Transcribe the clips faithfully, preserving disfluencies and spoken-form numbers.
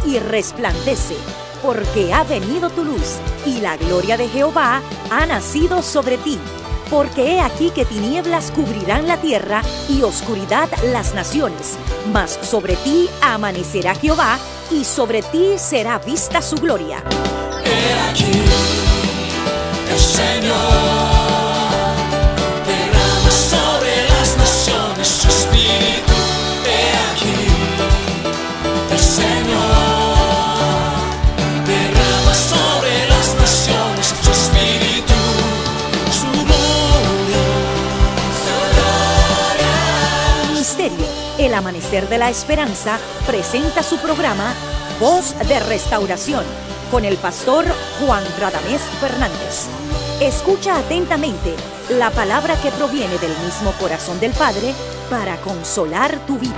y resplandece, porque ha venido tu luz, y la gloria de Jehová ha nacido sobre ti. Porque he aquí que tinieblas cubrirán la tierra, y oscuridad las naciones. Mas sobre ti amanecerá Jehová, y sobre ti será vista su gloria. He aquí, el Señor derrama sobre las naciones su espíritu. He aquí, el Señor derrama sobre las naciones su espíritu, su gloria, su gloria. Ministerio El Amanecer de la Esperanza presenta su programa Voz de Restauración con el pastor Juan Radamés Fernández. Escucha atentamente la palabra que proviene del mismo corazón del Padre para consolar tu vida.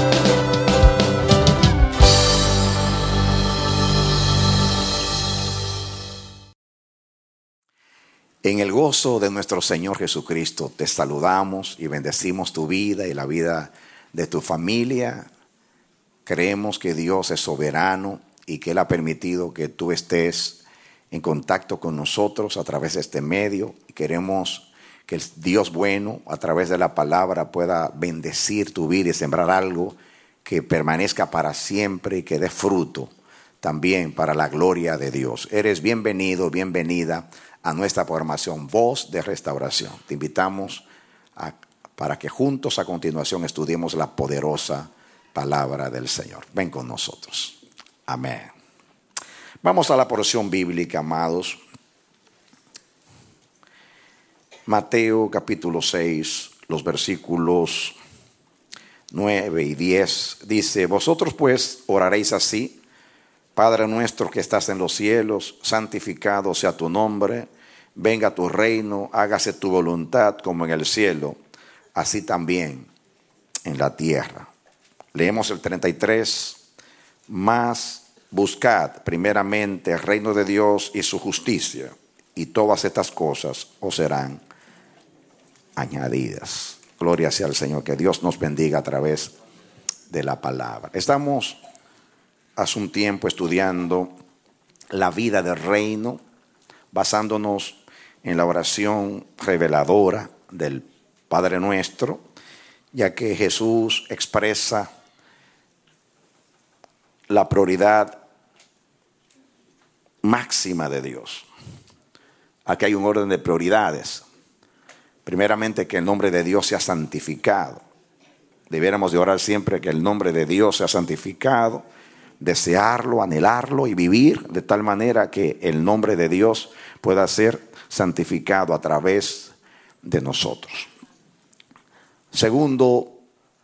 En el gozo de nuestro Señor Jesucristo te saludamos y bendecimos tu vida y la vida de tu familia. Creemos que Dios es soberano y que Él ha permitido que tú estés en contacto con nosotros a través de este medio. Y queremos que el Dios bueno, a través de la palabra, pueda bendecir tu vida y sembrar algo que permanezca para siempre y que dé fruto también para la gloria de Dios. Eres bienvenido, bienvenida a nuestra programación Voz de Restauración. Te invitamos a, para que juntos a continuación estudiemos la poderosa palabra del Señor. Ven con nosotros. Amén. Vamos a la porción bíblica, amados. Mateo capítulo seis, los versículos nueve y diez. Dice: Vosotros pues oraréis así: Padre nuestro que estás en los cielos, santificado sea tu nombre. Venga tu reino, hágase tu voluntad como en el cielo, así también en la tierra. Leemos el treinta y tres. Mas buscad primeramente el reino de Dios y su justicia, y todas estas cosas os serán añadidas. Gloria sea al Señor. Que Dios nos bendiga a través de la palabra. Estamos hace un tiempo estudiando la vida del reino, basándonos en la oración reveladora del Padre Nuestro, ya que Jesús expresa la prioridad máxima de Dios. Aquí hay un orden de prioridades. Primeramente, que el nombre de Dios sea santificado. Debiéramos de orar siempre que el nombre de Dios sea santificado, desearlo, anhelarlo y vivir de tal manera que el nombre de Dios pueda ser santificado a través de nosotros. Segundo,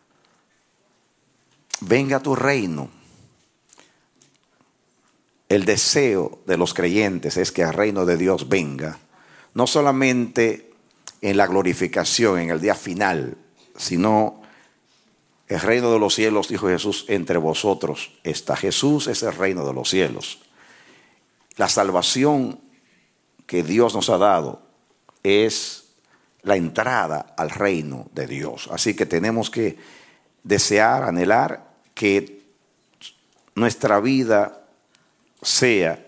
venga tu reino. El deseo de los creyentes es que el reino de Dios venga, no solamente en la glorificación, en el día final, sino el reino de los cielos, dijo Jesús, entre vosotros está. Jesús es el reino de los cielos. La salvación que Dios nos ha dado es la entrada al reino de Dios. Así que tenemos que desear, anhelar que nuestra vida sea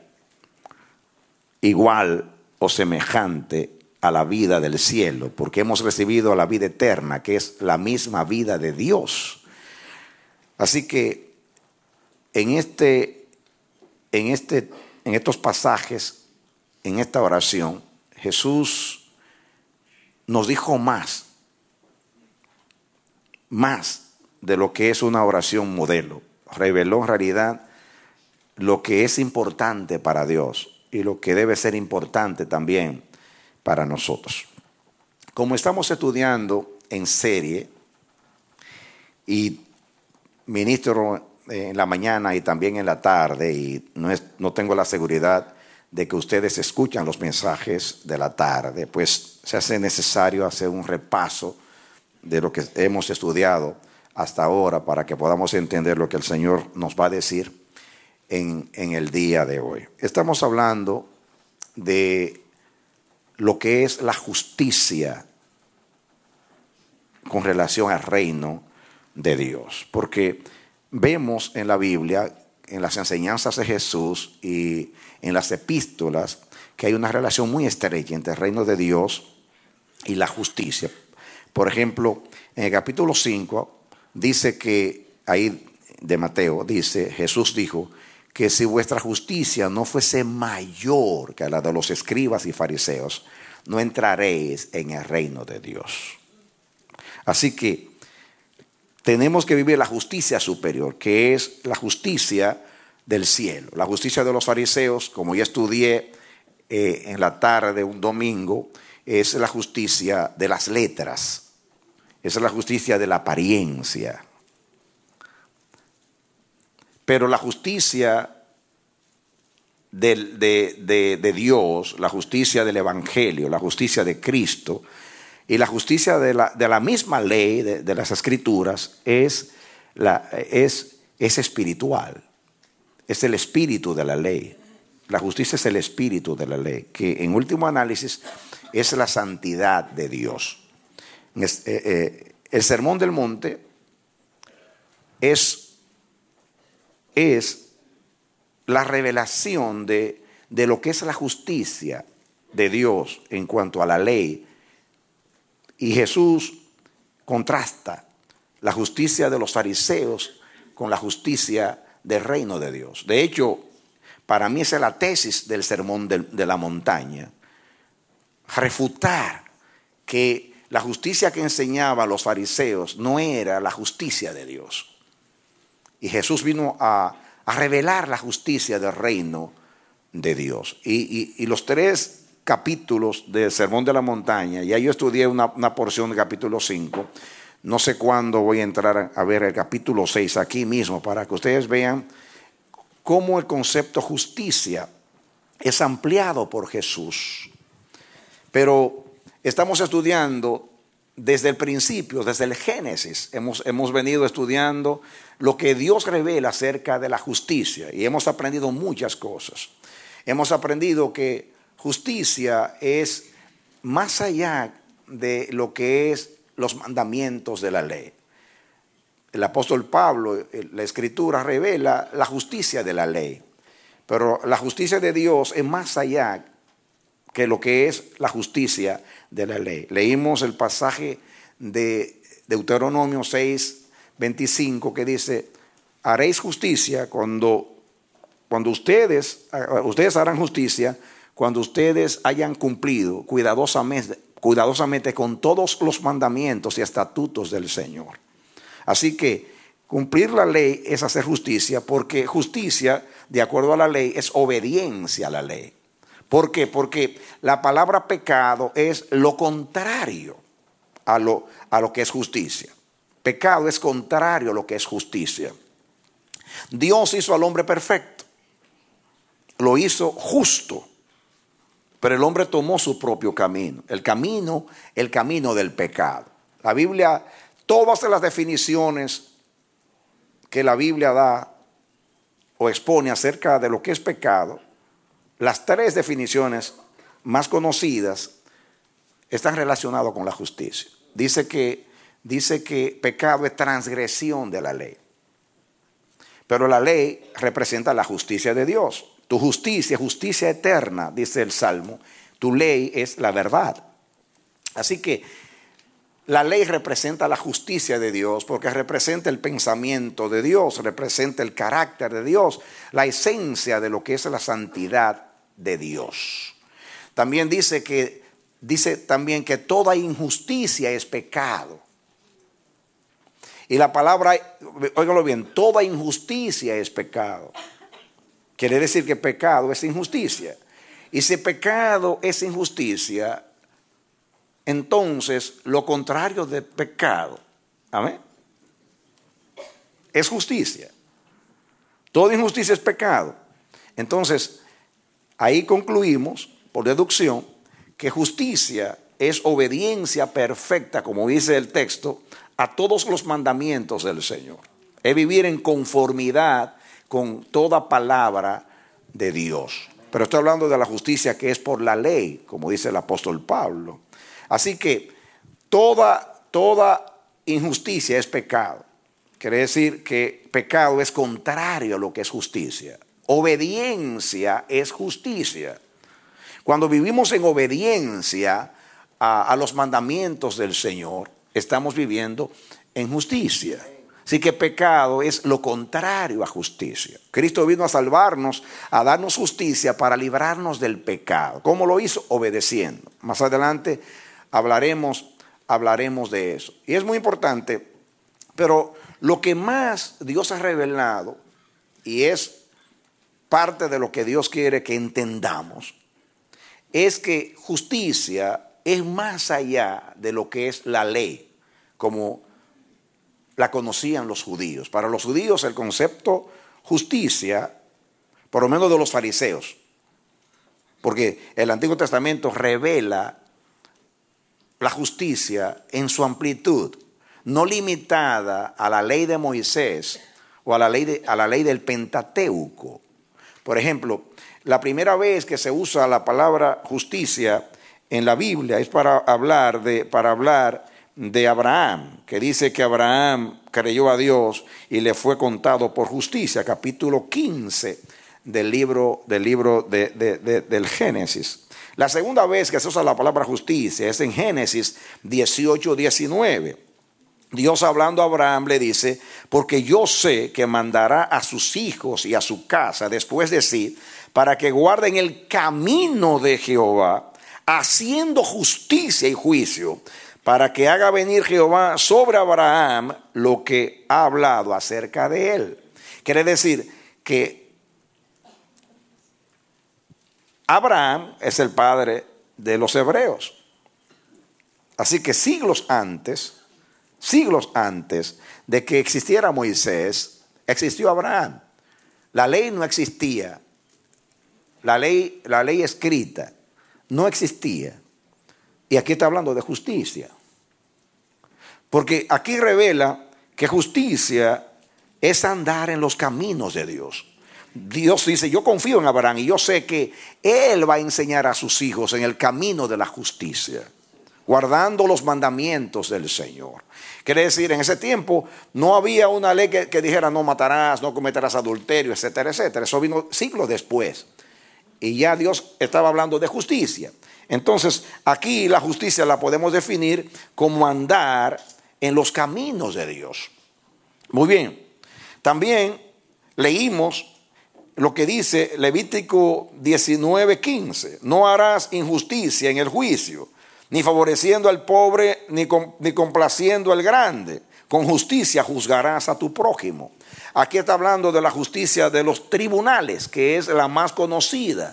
igual o semejante a la vida del cielo, porque hemos recibido la vida eterna, que es la misma vida de Dios. Así que en este, en este, en estos pasajes, en esta oración, Jesús nos dijo más, más de lo que es una oración modelo. Reveló en realidad lo que es importante para Dios y lo que debe ser importante también para nosotros. Como estamos estudiando en serie y ministro en la mañana y también en la tarde, y no, es, no tengo la seguridad de que ustedes escuchan los mensajes de la tarde, pues se hace necesario hacer un repaso de lo que hemos estudiado hasta ahora para que podamos entender lo que el Señor nos va a decir en, en el día de hoy. Estamos hablando de lo que es la justicia con relación al reino de Dios, porque vemos en la Biblia en las enseñanzas de Jesús y en las epístolas que hay una relación muy estrecha entre el reino de Dios y la justicia. Por ejemplo, en el capítulo cinco dice que, ahí de Mateo, dice, Jesús dijo que si vuestra justicia no fuese mayor que la de los escribas y fariseos, no entraréis en el reino de Dios. Así que tenemos que vivir la justicia superior, que es la justicia del cielo. La justicia de los fariseos, como ya estudié eh, en la tarde un domingo, es la justicia de las letras, es la justicia de la apariencia. Pero la justicia de, de, de, de Dios, la justicia del Evangelio, la justicia de Cristo y la justicia de la, de la misma ley de, de las Escrituras es, la, es, es espiritual, es el espíritu de la ley. La justicia es el espíritu de la ley, que en último análisis es la santidad de Dios. Es, eh, eh, el Sermón del Monte es, es la revelación de, de lo que es la justicia de Dios en cuanto a la ley. Y Jesús contrasta la justicia de los fariseos con la justicia del reino de Dios. De hecho, para mí esa es la tesis del Sermón de, de la Montaña. Refutar que la justicia que enseñaban los fariseos no era la justicia de Dios. Y Jesús vino a, a revelar la justicia del reino de Dios. Y, y, y los tres capítulos del Sermón de la Montaña, ya yo estudié una, una porción del capítulo cinco, no sé cuándo voy a entrar a ver el capítulo seis aquí mismo para que ustedes vean cómo el concepto justicia es ampliado por Jesús. Pero estamos estudiando desde el principio, desde el Génesis. Hemos, hemos venido estudiando lo que Dios revela acerca de la justicia y hemos aprendido muchas cosas. Hemos aprendido que justicia es más allá de lo que es los mandamientos de la ley. El apóstol Pablo, la Escritura revela la justicia de la ley, pero la justicia de Dios es más allá que lo que es la justicia de la ley. Leímos el pasaje de Deuteronomio seis, veinticinco que dice, haréis justicia cuando, cuando ustedes, ustedes harán justicia cuando ustedes hayan cumplido cuidadosamente, cuidadosamente con todos los mandamientos y estatutos del Señor. Así que cumplir la ley es hacer justicia, porque justicia, de acuerdo a la ley, es obediencia a la ley. ¿Por qué? Porque la palabra pecado es lo contrario a lo, a lo que es justicia. Pecado es contrario a lo que es justicia. Dios hizo al hombre perfecto, lo hizo justo, pero el hombre tomó su propio camino, el camino, el camino del pecado. La Biblia, todas las definiciones que la Biblia da o expone acerca de lo que es pecado, las tres definiciones más conocidas están relacionadas con la justicia. Dice que, dice que pecado es transgresión de la ley. Pero la ley representa la justicia de Dios. Tu justicia, justicia eterna, dice el Salmo. Tu ley es la verdad. Así que la ley representa la justicia de Dios porque representa el pensamiento de Dios, representa el carácter de Dios, la esencia de lo que es la santidad de Dios. También dice que dice también que toda injusticia es pecado. Y la palabra, óigalo bien, toda injusticia es pecado. Quiere decir que pecado es injusticia. Y si pecado es injusticia, entonces lo contrario de pecado, amén, es justicia. Toda injusticia es pecado. Entonces, ahí concluimos, por deducción, que justicia es obediencia perfecta, como dice el texto, a todos los mandamientos del Señor. Es vivir en conformidad con toda palabra de Dios. Pero estoy hablando de la justicia que es por la ley, como dice el apóstol Pablo. Así que toda, toda injusticia es pecado. quiere decir que pecado es contrario a lo que es justicia. Obediencia es justicia. Cuando vivimos en obediencia a, a los mandamientos del Señor, estamos viviendo en justicia. Así que pecado es lo contrario a justicia. Cristo vino a salvarnos, a darnos justicia para librarnos del pecado. ¿Cómo lo hizo? Obedeciendo. Más adelante hablaremos, hablaremos de eso. Y es muy importante, pero lo que más Dios ha revelado, y es parte de lo que Dios quiere que entendamos, es que justicia es más allá de lo que es la ley, como la conocían los judíos. Para los judíos el concepto justicia, por lo menos de los fariseos, porque el Antiguo Testamento revela la justicia en su amplitud, no limitada a la ley de Moisés o a la ley, de, a la ley del Pentateuco. Por ejemplo, la primera vez que se usa la palabra justicia en la Biblia es para hablar de, para hablar de Abraham, que dice que Abraham creyó a Dios y le fue contado por justicia, capítulo quince del libro, del, libro de, de, de, del Génesis. La segunda vez que se usa la palabra justicia es en Génesis dieciocho diecinueve. Dios hablando a Abraham le dice: porque yo sé que mandará a sus hijos y a su casa después de sí, para que guarden el camino de Jehová, haciendo justicia y juicio, para que haga venir Jehová sobre Abraham lo que ha hablado acerca de él. Quiere decir que Abraham es el padre de los hebreos. Así que siglos antes, siglos antes de que existiera Moisés, existió Abraham. La ley no existía. La ley, la ley escrita no existía. Y aquí está hablando de justicia. Porque aquí revela que justicia es andar en los caminos de Dios. Dios dice: yo confío en Abraham y yo sé que él va a enseñar a sus hijos en el camino de la justicia, guardando los mandamientos del Señor. Quiere decir, en ese tiempo no había una ley que, que dijera no matarás, no cometerás adulterio, etcétera, etcétera. Eso vino siglos después. Y ya Dios estaba hablando de justicia. Entonces, aquí la justicia la podemos definir como andar en los caminos de Dios. Muy bien. También leímos lo que dice Levítico diecinueve quince. No harás injusticia en el juicio, ni favoreciendo al pobre, ni, com, ni complaciendo al grande. Con justicia juzgarás a tu prójimo. Aquí está hablando de la justicia de los tribunales, que es la más conocida.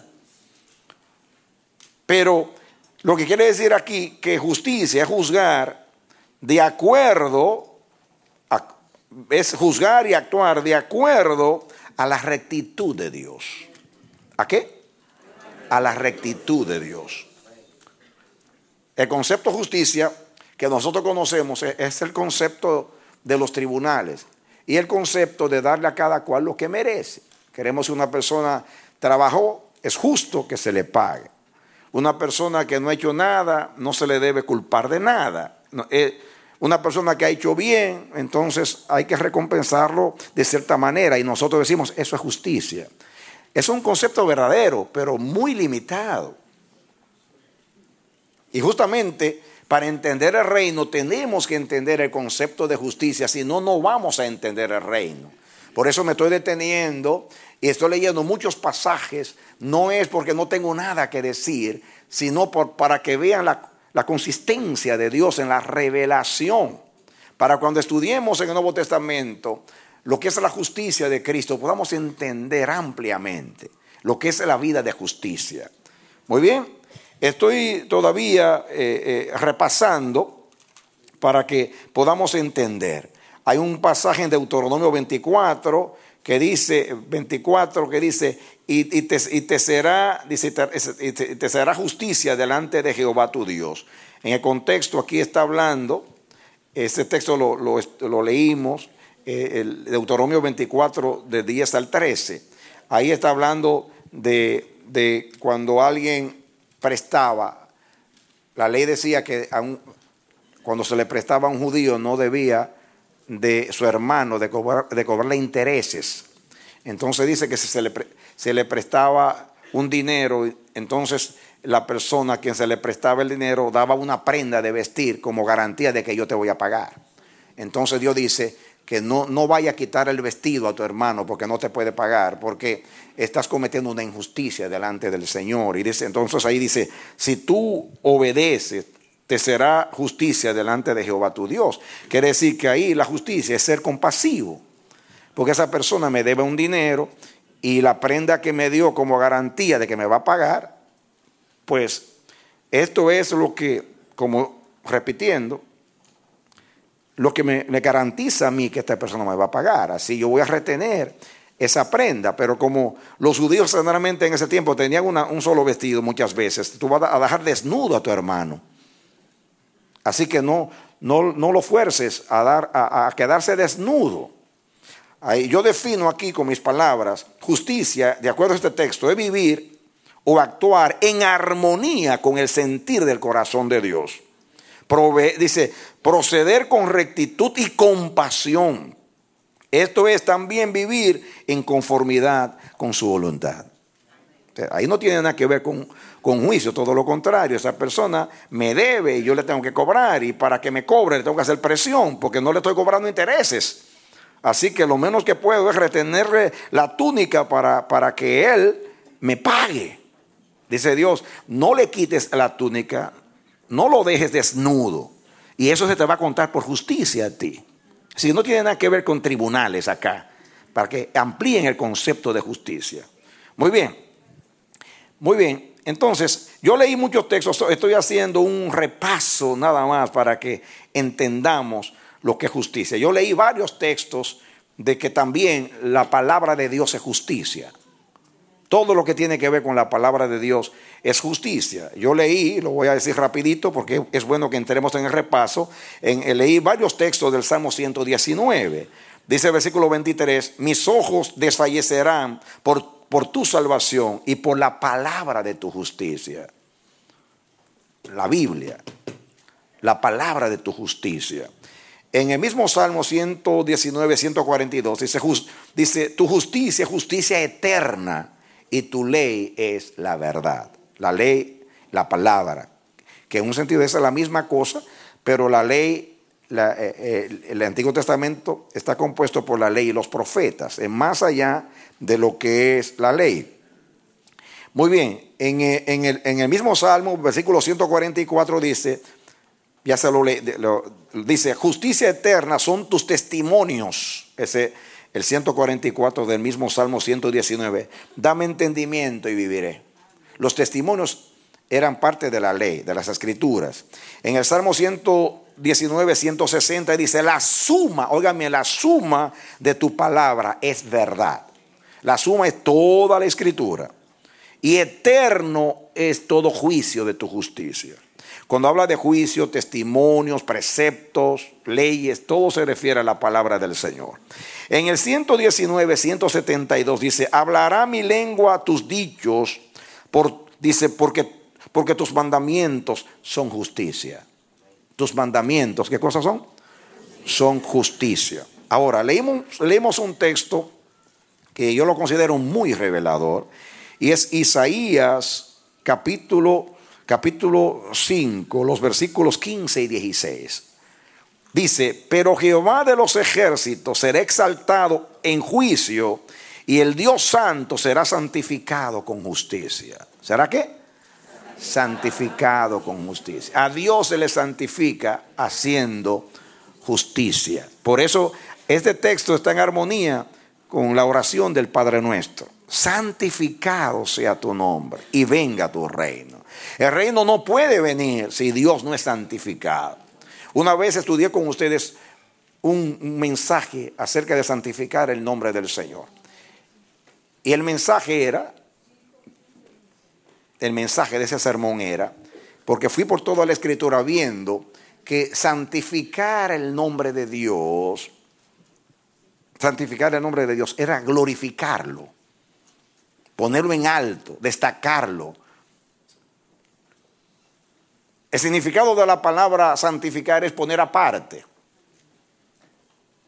Pero lo que quiere decir aquí que justicia es juzgar de acuerdo, a, es juzgar y actuar de acuerdo a la rectitud de Dios. ¿A qué? A la rectitud de Dios. El concepto de justicia que nosotros conocemos es, es el concepto de los tribunales y el concepto de darle a cada cual lo que merece. Queremos que una persona trabajó, es justo que se le pague. Una persona que no ha hecho nada, no se le debe culpar de nada. Una persona que ha hecho bien, entonces hay que recompensarlo de cierta manera. Y nosotros decimos, eso es justicia. Es un concepto verdadero, pero muy limitado. Y justamente para entender el reino tenemos que entender el concepto de justicia, si no, no vamos a entender el reino. Por eso me estoy deteniendo y estoy leyendo muchos pasajes. No es porque no tengo nada que decir, sino por, para que vean la, la consistencia de Dios en la revelación. Para cuando estudiemos en el Nuevo Testamento lo que es la justicia de Cristo, podamos entender ampliamente lo que es la vida de justicia. Muy bien, estoy todavía eh, eh, repasando para que podamos entender. Hay un pasaje en Deuteronomio veinticuatro que dice, veinticuatro que dice, y, y, te, y, te será, dice, y te, y te será justicia delante de Jehová tu Dios. En el contexto aquí está hablando, este texto lo, lo, lo leímos, eh, el Deuteronomio veinticuatro de diez al trece. Ahí está hablando de, de cuando alguien prestaba. La ley decía que a un, cuando se le prestaba a un judío no debía de su hermano, de, cobrar, de cobrarle intereses. Entonces dice que si se le, se le prestaba un dinero, entonces la persona a quien se le prestaba el dinero daba una prenda de vestir como garantía de que yo te voy a pagar. Entonces Dios dice que no, no vaya a quitar el vestido a tu hermano porque no te puede pagar, porque estás cometiendo una injusticia delante del Señor. Y dice, entonces ahí dice, si tú obedeces, te será justicia delante de Jehová tu Dios. Quiere decir que ahí la justicia es ser compasivo, porque esa persona me debe un dinero y la prenda que me dio como garantía de que me va a pagar, pues esto es lo que, como repitiendo, lo que me, me garantiza a mí que esta persona me va a pagar. Así yo voy a retener esa prenda. Pero como los judíos generalmente en ese tiempo tenían una, un solo vestido muchas veces, tú vas a dejar desnudo a tu hermano. Así que no, no, no lo fuerces a, dar, a, a quedarse desnudo. Ahí, yo defino aquí con mis palabras, justicia, de acuerdo a este texto, es vivir o actuar en armonía con el sentir del corazón de Dios. Prove, dice, proceder con rectitud y compasión. Esto es también vivir en conformidad con su voluntad. Ahí no tiene nada que ver con, con juicio, todo lo contrario. Esa persona me debe y yo le tengo que cobrar, y para que me cobre le tengo que hacer presión porque no le estoy cobrando intereses. Así que lo menos que puedo es retenerle la túnica para, para que él me pague. Dice Dios, no le quites la túnica, no lo dejes desnudo, y eso se te va a contar por justicia a ti. Si no tiene nada que ver con tribunales acá, para que amplíen el concepto de justicia. Muy bien, muy bien. Entonces, yo leí muchos textos, estoy haciendo un repaso nada más para que entendamos lo que es justicia. Yo leí varios textos de que también la palabra de Dios es justicia. Todo lo que tiene que ver con la palabra de Dios es justicia. Yo leí, lo voy a decir rapidito porque es bueno que entremos en el repaso. En, leí varios textos del Salmo ciento diecinueve. Dice el versículo veintitrés, mis ojos desfallecerán por, por tu salvación y por la palabra de tu justicia. La Biblia, la palabra de tu justicia. En el mismo Salmo ciento diecinueve, ciento cuarenta y dos dice, just, dice, tu justicia es justicia eterna y tu ley es la verdad. La ley, la palabra, que en un sentido es la misma cosa, pero la ley, la, eh, el, el Antiguo Testamento está compuesto por la ley y los profetas, es más allá de lo que es la ley. Muy bien, en, en, el, en el mismo Salmo, versículo ciento cuarenta y cuatro dice, ya se lo, le, lo dice, justicia eterna son tus testimonios. Ese, el ciento cuarenta y cuatro del mismo Salmo ciento diecinueve. Dame entendimiento y viviré. Los testimonios eran parte de la ley, de las escrituras. En el Salmo ciento diecinueve, ciento sesenta dice, la suma, óigame, la suma de tu palabra es verdad. La suma es toda la escritura. Y eterno es todo juicio de tu justicia. Cuando habla de juicio, testimonios, preceptos, leyes, todo se refiere a la palabra del Señor. En el ciento diecinueve, ciento setenta y dos dice, hablará mi lengua tus dichos, por, dice, porque, porque tus mandamientos son justicia. Tus mandamientos, ¿qué cosas son? Son justicia. Ahora, leemos, leemos un texto que yo lo considero muy revelador, y es Isaías capítulo Capítulo cinco, los versículos quince y dieciséis. Dice, pero Jehová de los ejércitos será exaltado en juicio y el Dios santo será santificado con justicia. ¿Será qué? Santificado con justicia. A Dios se le santifica haciendo justicia. Por eso este texto está en armonía con la oración del Padre Nuestro. Santificado sea tu nombre y venga tu reino. El reino no puede venir si Dios no es santificado. Una vez estudié con ustedes un mensaje acerca de santificar el nombre del Señor. Y el mensaje era, el mensaje de ese sermón era, porque fui por toda la escritura viendo que santificar el nombre de Dios, santificar el nombre de Dios era glorificarlo, ponerlo en alto, destacarlo. El significado de la palabra santificar es poner aparte.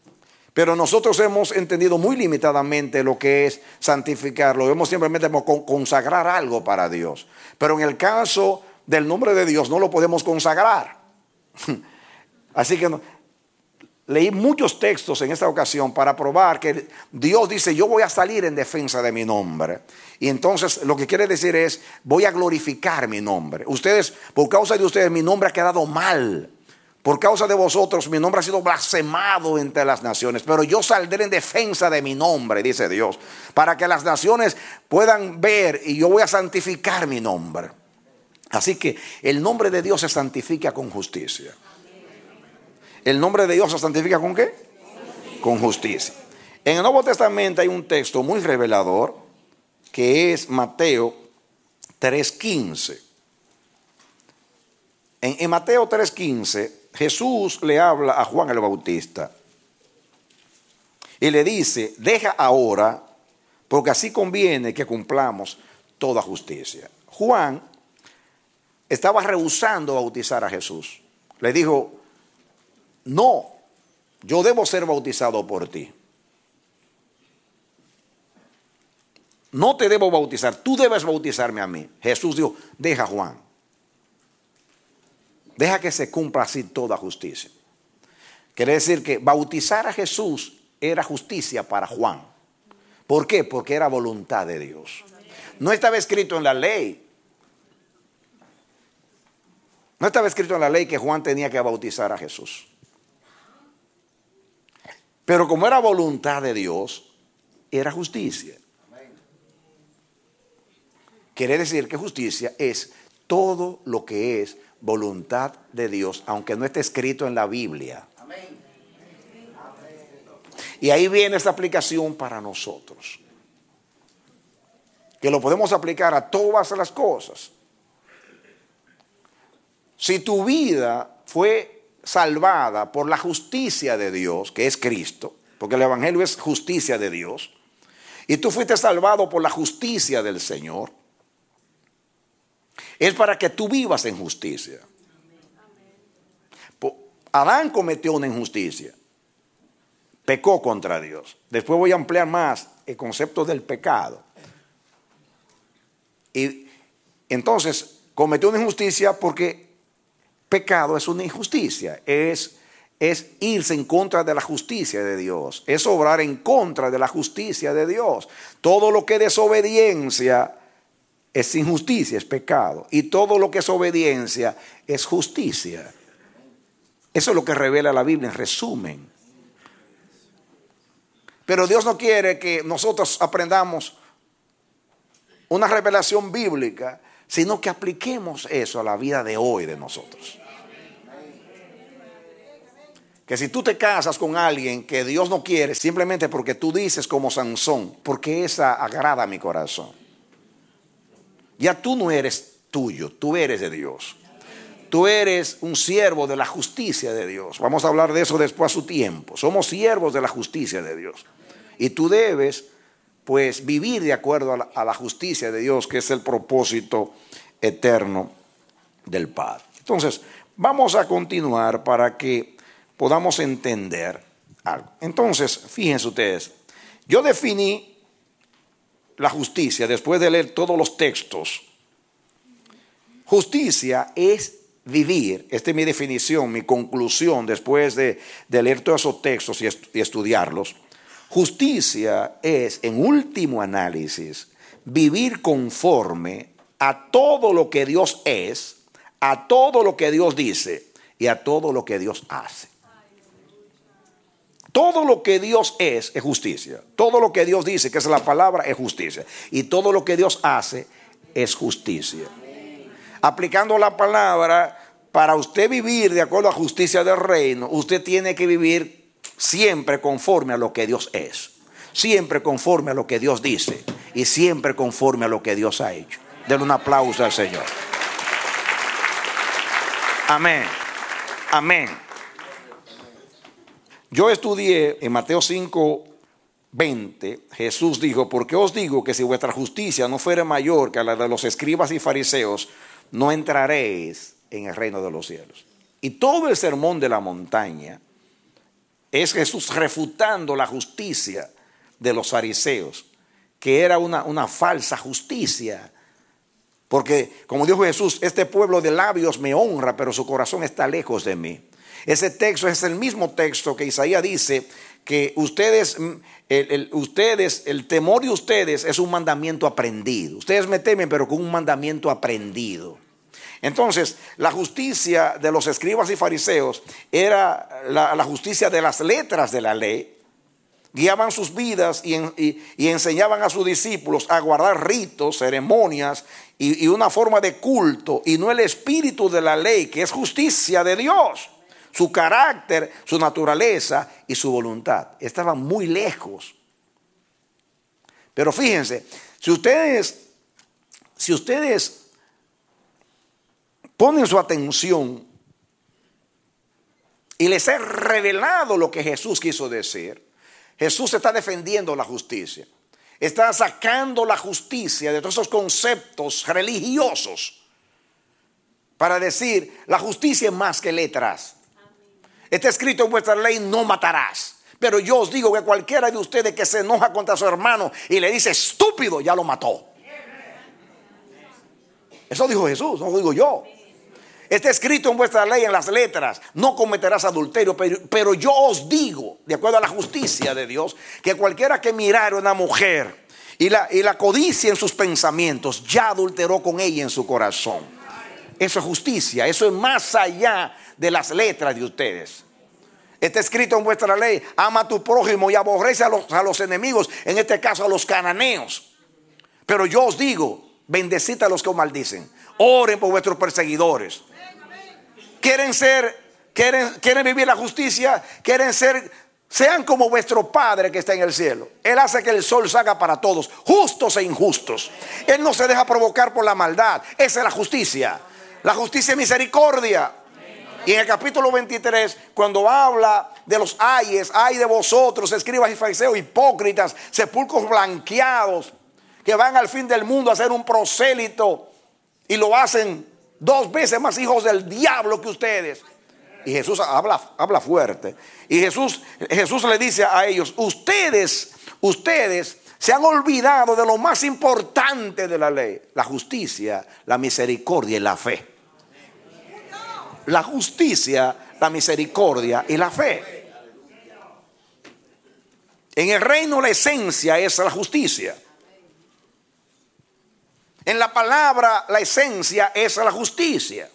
Pero nosotros hemos entendido muy limitadamente lo que es santificar. Lo vemos simplemente como consagrar algo para Dios. Pero en el caso del nombre de Dios no lo podemos consagrar. Así que no, leí muchos textos en esta ocasión para probar que Dios dice: yo voy a salir en defensa de mi nombre. Y entonces lo que quiere decir es: voy a glorificar mi nombre. Ustedes, por causa de ustedes, mi nombre ha quedado mal. Por causa de vosotros, mi nombre ha sido blasfemado entre las naciones. Pero yo saldré en defensa de mi nombre, dice Dios, para que las naciones puedan ver, y yo voy a santificar mi nombre. Así que el nombre de Dios se santifica con justicia. ¿El nombre de Dios se santifica con qué? Con justicia. En el Nuevo Testamento hay un texto muy revelador que es Mateo tres quince. En, en Mateo tres quince, Jesús le habla a Juan el Bautista y le dice: deja ahora, porque así conviene que cumplamos toda justicia. Juan estaba rehusando bautizar a Jesús. Le dijo: no, yo debo ser bautizado por ti. No te debo bautizar, tú debes bautizarme a mí. Jesús dijo: deja, Juan. Deja que se cumpla así toda justicia. Quiere decir que bautizar a Jesús era justicia para Juan. ¿Por qué? Porque era voluntad de Dios. No estaba escrito en la ley. No estaba escrito en la ley que Juan tenía que bautizar a Jesús. Pero como era voluntad de Dios, era justicia. Quiere decir que justicia es todo lo que es voluntad de Dios, aunque no esté escrito en la Biblia. Y ahí viene esta aplicación para nosotros, que lo podemos aplicar a todas las cosas. Si tu vida fue salvada por la justicia de Dios, que es Cristo, porque el Evangelio es justicia de Dios, y tú fuiste salvado por la justicia del Señor, es para que tú vivas en justicia. Adán cometió una injusticia, pecó contra Dios. Después voy a ampliar más el concepto del pecado. Y entonces cometió una injusticia porque pecado es una injusticia, es, es irse en contra de la justicia de Dios, es obrar en contra de la justicia de Dios. Todo lo que es desobediencia es injusticia, es pecado. Y todo lo que es obediencia es justicia. Eso es lo que revela la Biblia en resumen. Pero Dios no quiere que nosotros aprendamos una revelación bíblica, sino que apliquemos eso a la vida de hoy de nosotros. Que si tú te casas con alguien que Dios no quiere, simplemente porque tú dices como Sansón, porque esa agrada a mi corazón, ya tú no eres tuyo, tú eres de Dios. Tú eres un siervo de la justicia de Dios. Vamos a hablar de eso después a su tiempo. Somos siervos de la justicia de Dios. Y tú debes, pues, vivir de acuerdo a la, a la justicia de Dios, que es el propósito eterno del Padre. Entonces, vamos a continuar para que podamos entender algo. Entonces, fíjense ustedes, yo definí la justicia después de leer todos los textos. Justicia es vivir, esta es mi definición, mi conclusión después de, de leer todos esos textos y, est y estudiarlos. Justicia es, en último análisis, vivir conforme a todo lo que Dios es, a todo lo que Dios dice y a todo lo que Dios hace. Todo lo que Dios es, es justicia. Todo lo que Dios dice, que es la palabra, es justicia. Y todo lo que Dios hace, es justicia. Aplicando la palabra, para usted vivir de acuerdo a justicia del reino, usted tiene que vivir siempre conforme a lo que Dios es. Siempre conforme a lo que Dios dice. Y siempre conforme a lo que Dios ha hecho. Denle un aplauso al Señor. Amén. Amén. Yo estudié en Mateo cinco veinte, Jesús dijo: porque os digo que si vuestra justicia no fuera mayor que la de los escribas y fariseos, no entraréis en el reino de los cielos. Y todo el sermón de la montaña Es Jesús refutando la justicia de los fariseos, que era una, una falsa justicia. Porque, como dijo Jesús, este pueblo de labios me honra, pero su corazón está lejos de mí. Ese texto es el mismo texto que Isaías dice que ustedes, el, el, ustedes, el temor de ustedes es un mandamiento aprendido. Ustedes me temen, pero con un mandamiento aprendido. Entonces, la justicia de los escribas y fariseos era la, la justicia de las letras de la ley. Guiaban sus vidas y, en, y, y enseñaban a sus discípulos a guardar ritos, ceremonias y, y una forma de culto, y no el espíritu de la ley, que es justicia de Dios, su carácter, su naturaleza y su voluntad. Estaban muy lejos. Pero fíjense, si ustedes, si ustedes ponen su atención y les he revelado lo que Jesús quiso decir, Jesús está defendiendo la justicia. Está sacando la justicia de todos esos conceptos religiosos para decir, la justicia es más que letras. Está escrito en vuestra ley, no matarás. Pero yo os digo que cualquiera de ustedes que se enoja contra su hermano y le dice estúpido, ya lo mató. Eso dijo Jesús, no lo digo yo. Está escrito en vuestra ley, en las letras, no cometerás adulterio, pero, pero yo os digo, de acuerdo a la justicia de Dios, que cualquiera que mirare a una mujer y la, y la codicia en sus pensamientos, ya adulteró con ella en su corazón. Eso es justicia, eso es más allá de las letras de ustedes. Está escrito en vuestra ley, ama a tu prójimo y aborrece a los, a los enemigos, en este caso a los cananeos. Pero yo os digo, bendecid a los que os maldicen, oren por vuestros perseguidores. Quieren ser, quieren, quieren vivir la justicia, quieren ser, sean como vuestro Padre que está en el cielo. Él hace que el sol salga para todos, justos e injustos. Él no se deja provocar por la maldad. Esa es la justicia. La justicia es misericordia. Y en el capítulo veintitrés, cuando habla de los ayes, ay de vosotros, escribas y fariseos, hipócritas, sepulcros blanqueados, que van al fin del mundo a hacer un prosélito y lo hacen dos veces más hijos del diablo que ustedes. Y Jesús habla, habla fuerte. Y Jesús, Jesús le dice a ellos, ustedes, ustedes se han olvidado de lo más importante de la ley, la justicia, la misericordia y la fe. La justicia, la misericordia y la fe. En el reino la esencia es la justicia. En la palabra la esencia es la justicia.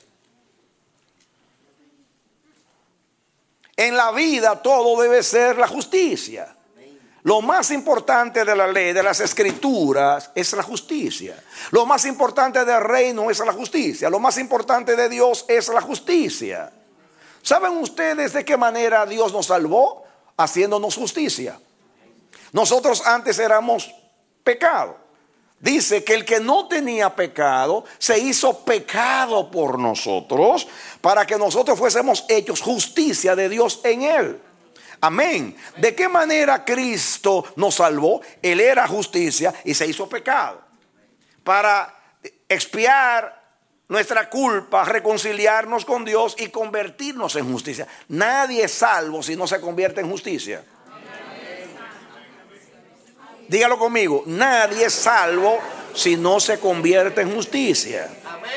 En la vida todo debe ser la justicia. Lo más importante de la ley, de las escrituras, es la justicia. Lo más importante del reino es la justicia. Lo más importante de Dios es la justicia. ¿Saben ustedes de qué manera Dios nos salvó? Haciéndonos justicia. Nosotros antes éramos pecado. Dice que el que no tenía pecado se hizo pecado por nosotros para que nosotros fuésemos hechos justicia de Dios en él. Amén. ¿De qué manera Cristo nos salvó? Él era justicia y se hizo pecado para expiar nuestra culpa, reconciliarnos con Dios y convertirnos en justicia. Nadie es salvo si no se convierte en justicia. Dígalo conmigo, nadie es salvo si no se convierte en justicia.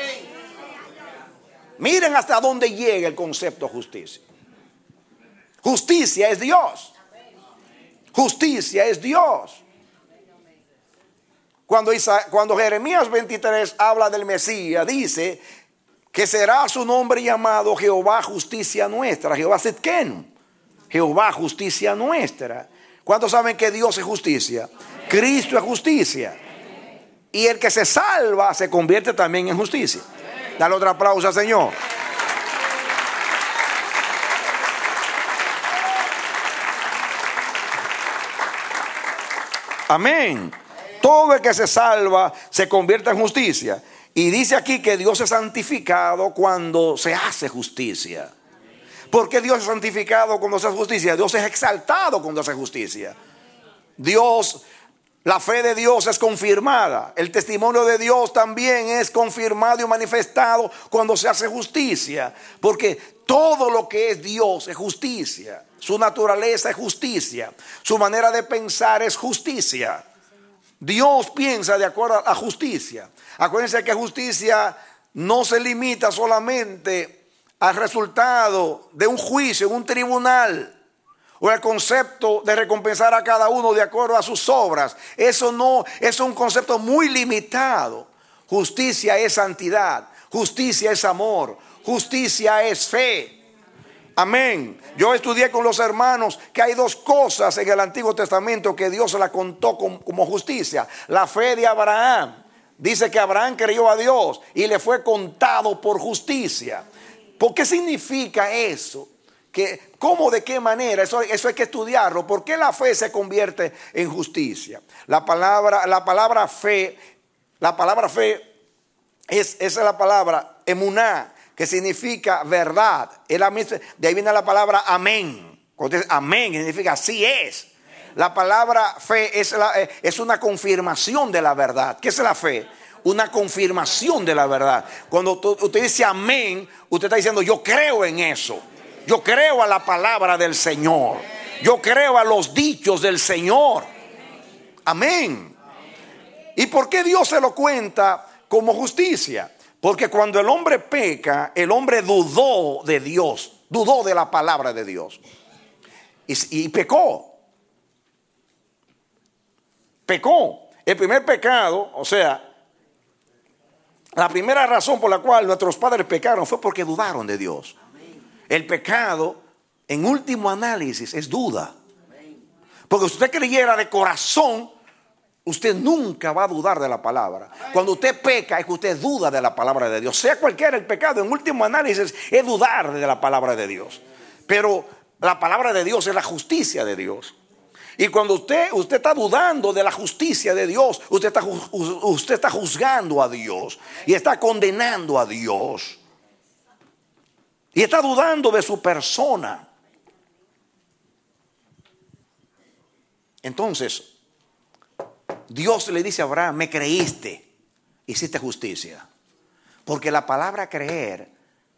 Miren hasta dónde llega el concepto de justicia. Justicia es Dios. Justicia es Dios. Cuando, Isa, cuando Jeremías veintitrés habla del Mesías, dice que será su nombre llamado Jehová justicia nuestra. Jehová Sitkenu. Jehová justicia nuestra. ¿Cuántos saben que Dios es justicia? Cristo es justicia. Y el que se salva se convierte también en justicia. Dale otro aplauso al Señor. Amén. Todo el que se salva se convierte en justicia. Y dice aquí que Dios es santificado cuando se hace justicia. ¿Por qué Dios es santificado cuando se hace justicia? Dios es exaltado cuando hace justicia. Dios La fe de Dios es confirmada. El testimonio de Dios también es confirmado y manifestado cuando se hace justicia. Porque todo lo que es Dios es justicia. Su naturaleza es justicia. Su manera de pensar es justicia. Dios piensa de acuerdo a justicia. Acuérdense que justicia no se limita solamente al resultado de un juicio en un tribunal, o el concepto de recompensar a cada uno de acuerdo a sus obras. Eso no, eso es un concepto muy limitado. Justicia es santidad, justicia es amor, justicia es fe. Amén. Yo estudié con los hermanos que hay dos cosas en el Antiguo Testamento que Dios la contó como, como justicia. La fe de Abraham. Dice que Abraham creyó a Dios y le fue contado por justicia. ¿Por qué significa eso? Que, ¿Cómo, de qué manera? Eso, eso hay que estudiarlo. ¿Por qué la fe se convierte en justicia? La palabra, la palabra fe, la palabra fe es, es la palabra emuná, que significa verdad. Es la misma, de ahí viene la palabra amén. Cuando dice amén, significa así es. La palabra fe es, la, es una confirmación de la verdad. ¿Qué es la fe? Una confirmación de la verdad. Cuando usted dice amén, usted está diciendo yo creo en eso. Yo creo a la palabra del Señor. Yo creo a los dichos del Señor. Amén. ¿Y por qué Dios se lo cuenta como justicia? Porque cuando el hombre peca, el hombre dudó de Dios, dudó de la palabra de Dios. Y, y pecó. Pecó. El primer pecado, o sea, la primera razón por la cual nuestros padres pecaron fue porque dudaron de Dios. El pecado, en último análisis, es duda. Porque si usted creyera de corazón, usted nunca va a dudar de la palabra. Cuando usted peca es que usted duda de la palabra de Dios. Sea cualquiera el pecado, en último análisis es dudar de la palabra de Dios. Pero la palabra de Dios es la justicia de Dios. Y cuando usted, usted está dudando de la justicia de Dios, usted está, usted está juzgando a Dios y está condenando a Dios. Y está dudando de su persona. Entonces, Dios le dice a Abraham, me creíste, hiciste justicia. Porque la palabra creer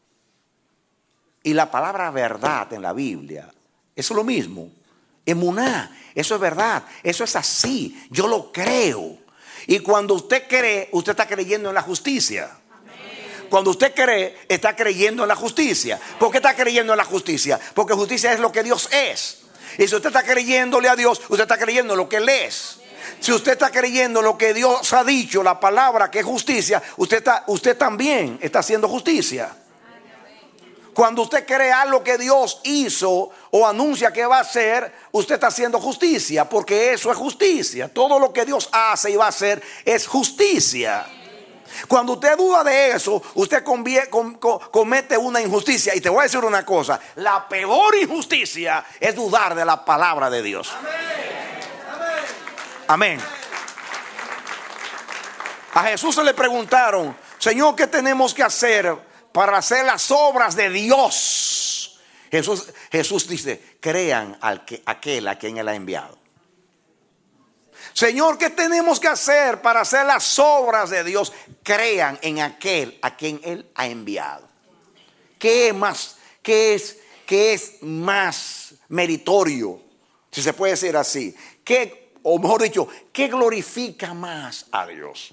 y la palabra verdad en la Biblia es lo mismo. Emuná, eso es verdad, eso es así, yo lo creo. Y cuando usted cree, usted está creyendo en la justicia. Cuando usted cree, está creyendo en la justicia. ¿Por qué está creyendo en la justicia? Porque justicia es lo que Dios es. Y si usted está creyéndole a Dios, usted está creyendo en lo que Él es. Si usted está creyendo lo que Dios ha dicho, la palabra que es justicia, usted, está, usted también está haciendo justicia. Cuando usted cree algo que Dios hizo o anuncia que va a hacer, usted está haciendo justicia, porque eso es justicia. Todo lo que Dios hace y va a hacer es justicia. Cuando usted duda de eso, usted comete una injusticia. Y te voy a decir una cosa: la peor injusticia es dudar de la palabra de Dios. Amén. A Jesús se le preguntaron: Señor, ¿qué tenemos que hacer para hacer las obras de Dios? Jesús, Jesús dice: crean al que, aquel a quien Él ha enviado. Señor, ¿qué tenemos que hacer para hacer las obras de Dios? Crean en aquel a quien Él ha enviado. ¿Qué es más, qué es, qué es más meritorio, si se puede decir así? ¿Qué, o mejor dicho, qué glorifica más a Dios?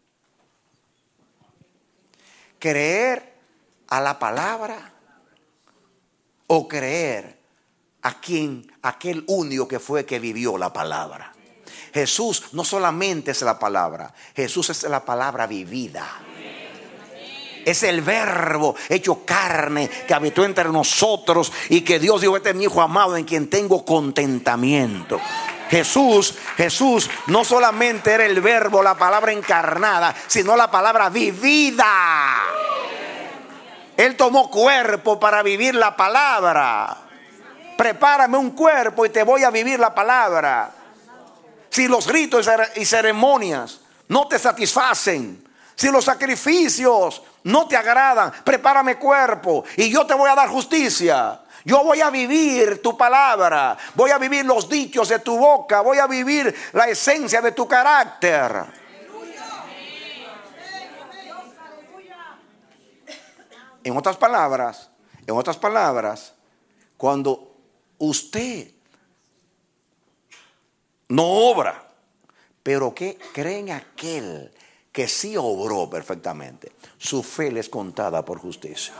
¿Creer a la palabra o creer a quien, aquel único que fue que vivió la palabra? Jesús no solamente es la palabra, Jesús es la palabra vivida. Es el verbo hecho carne que habitó entre nosotros y que Dios dijo: este es mi hijo amado en quien tengo contentamiento. Jesús, Jesús no solamente era el verbo, la palabra encarnada, sino la palabra vivida. Él tomó cuerpo para vivir la palabra. Prepárame un cuerpo y te voy a vivir la palabra. Si los ritos y ceremonias no te satisfacen, si los sacrificios no te agradan, prepárame cuerpo y yo te voy a dar justicia. Yo voy a vivir tu palabra, voy a vivir los dichos de tu boca, voy a vivir la esencia de tu carácter. En otras palabras, en otras palabras, cuando usted no obra, pero que cree en aquel que sí obró perfectamente, su fe le es contada por justicia.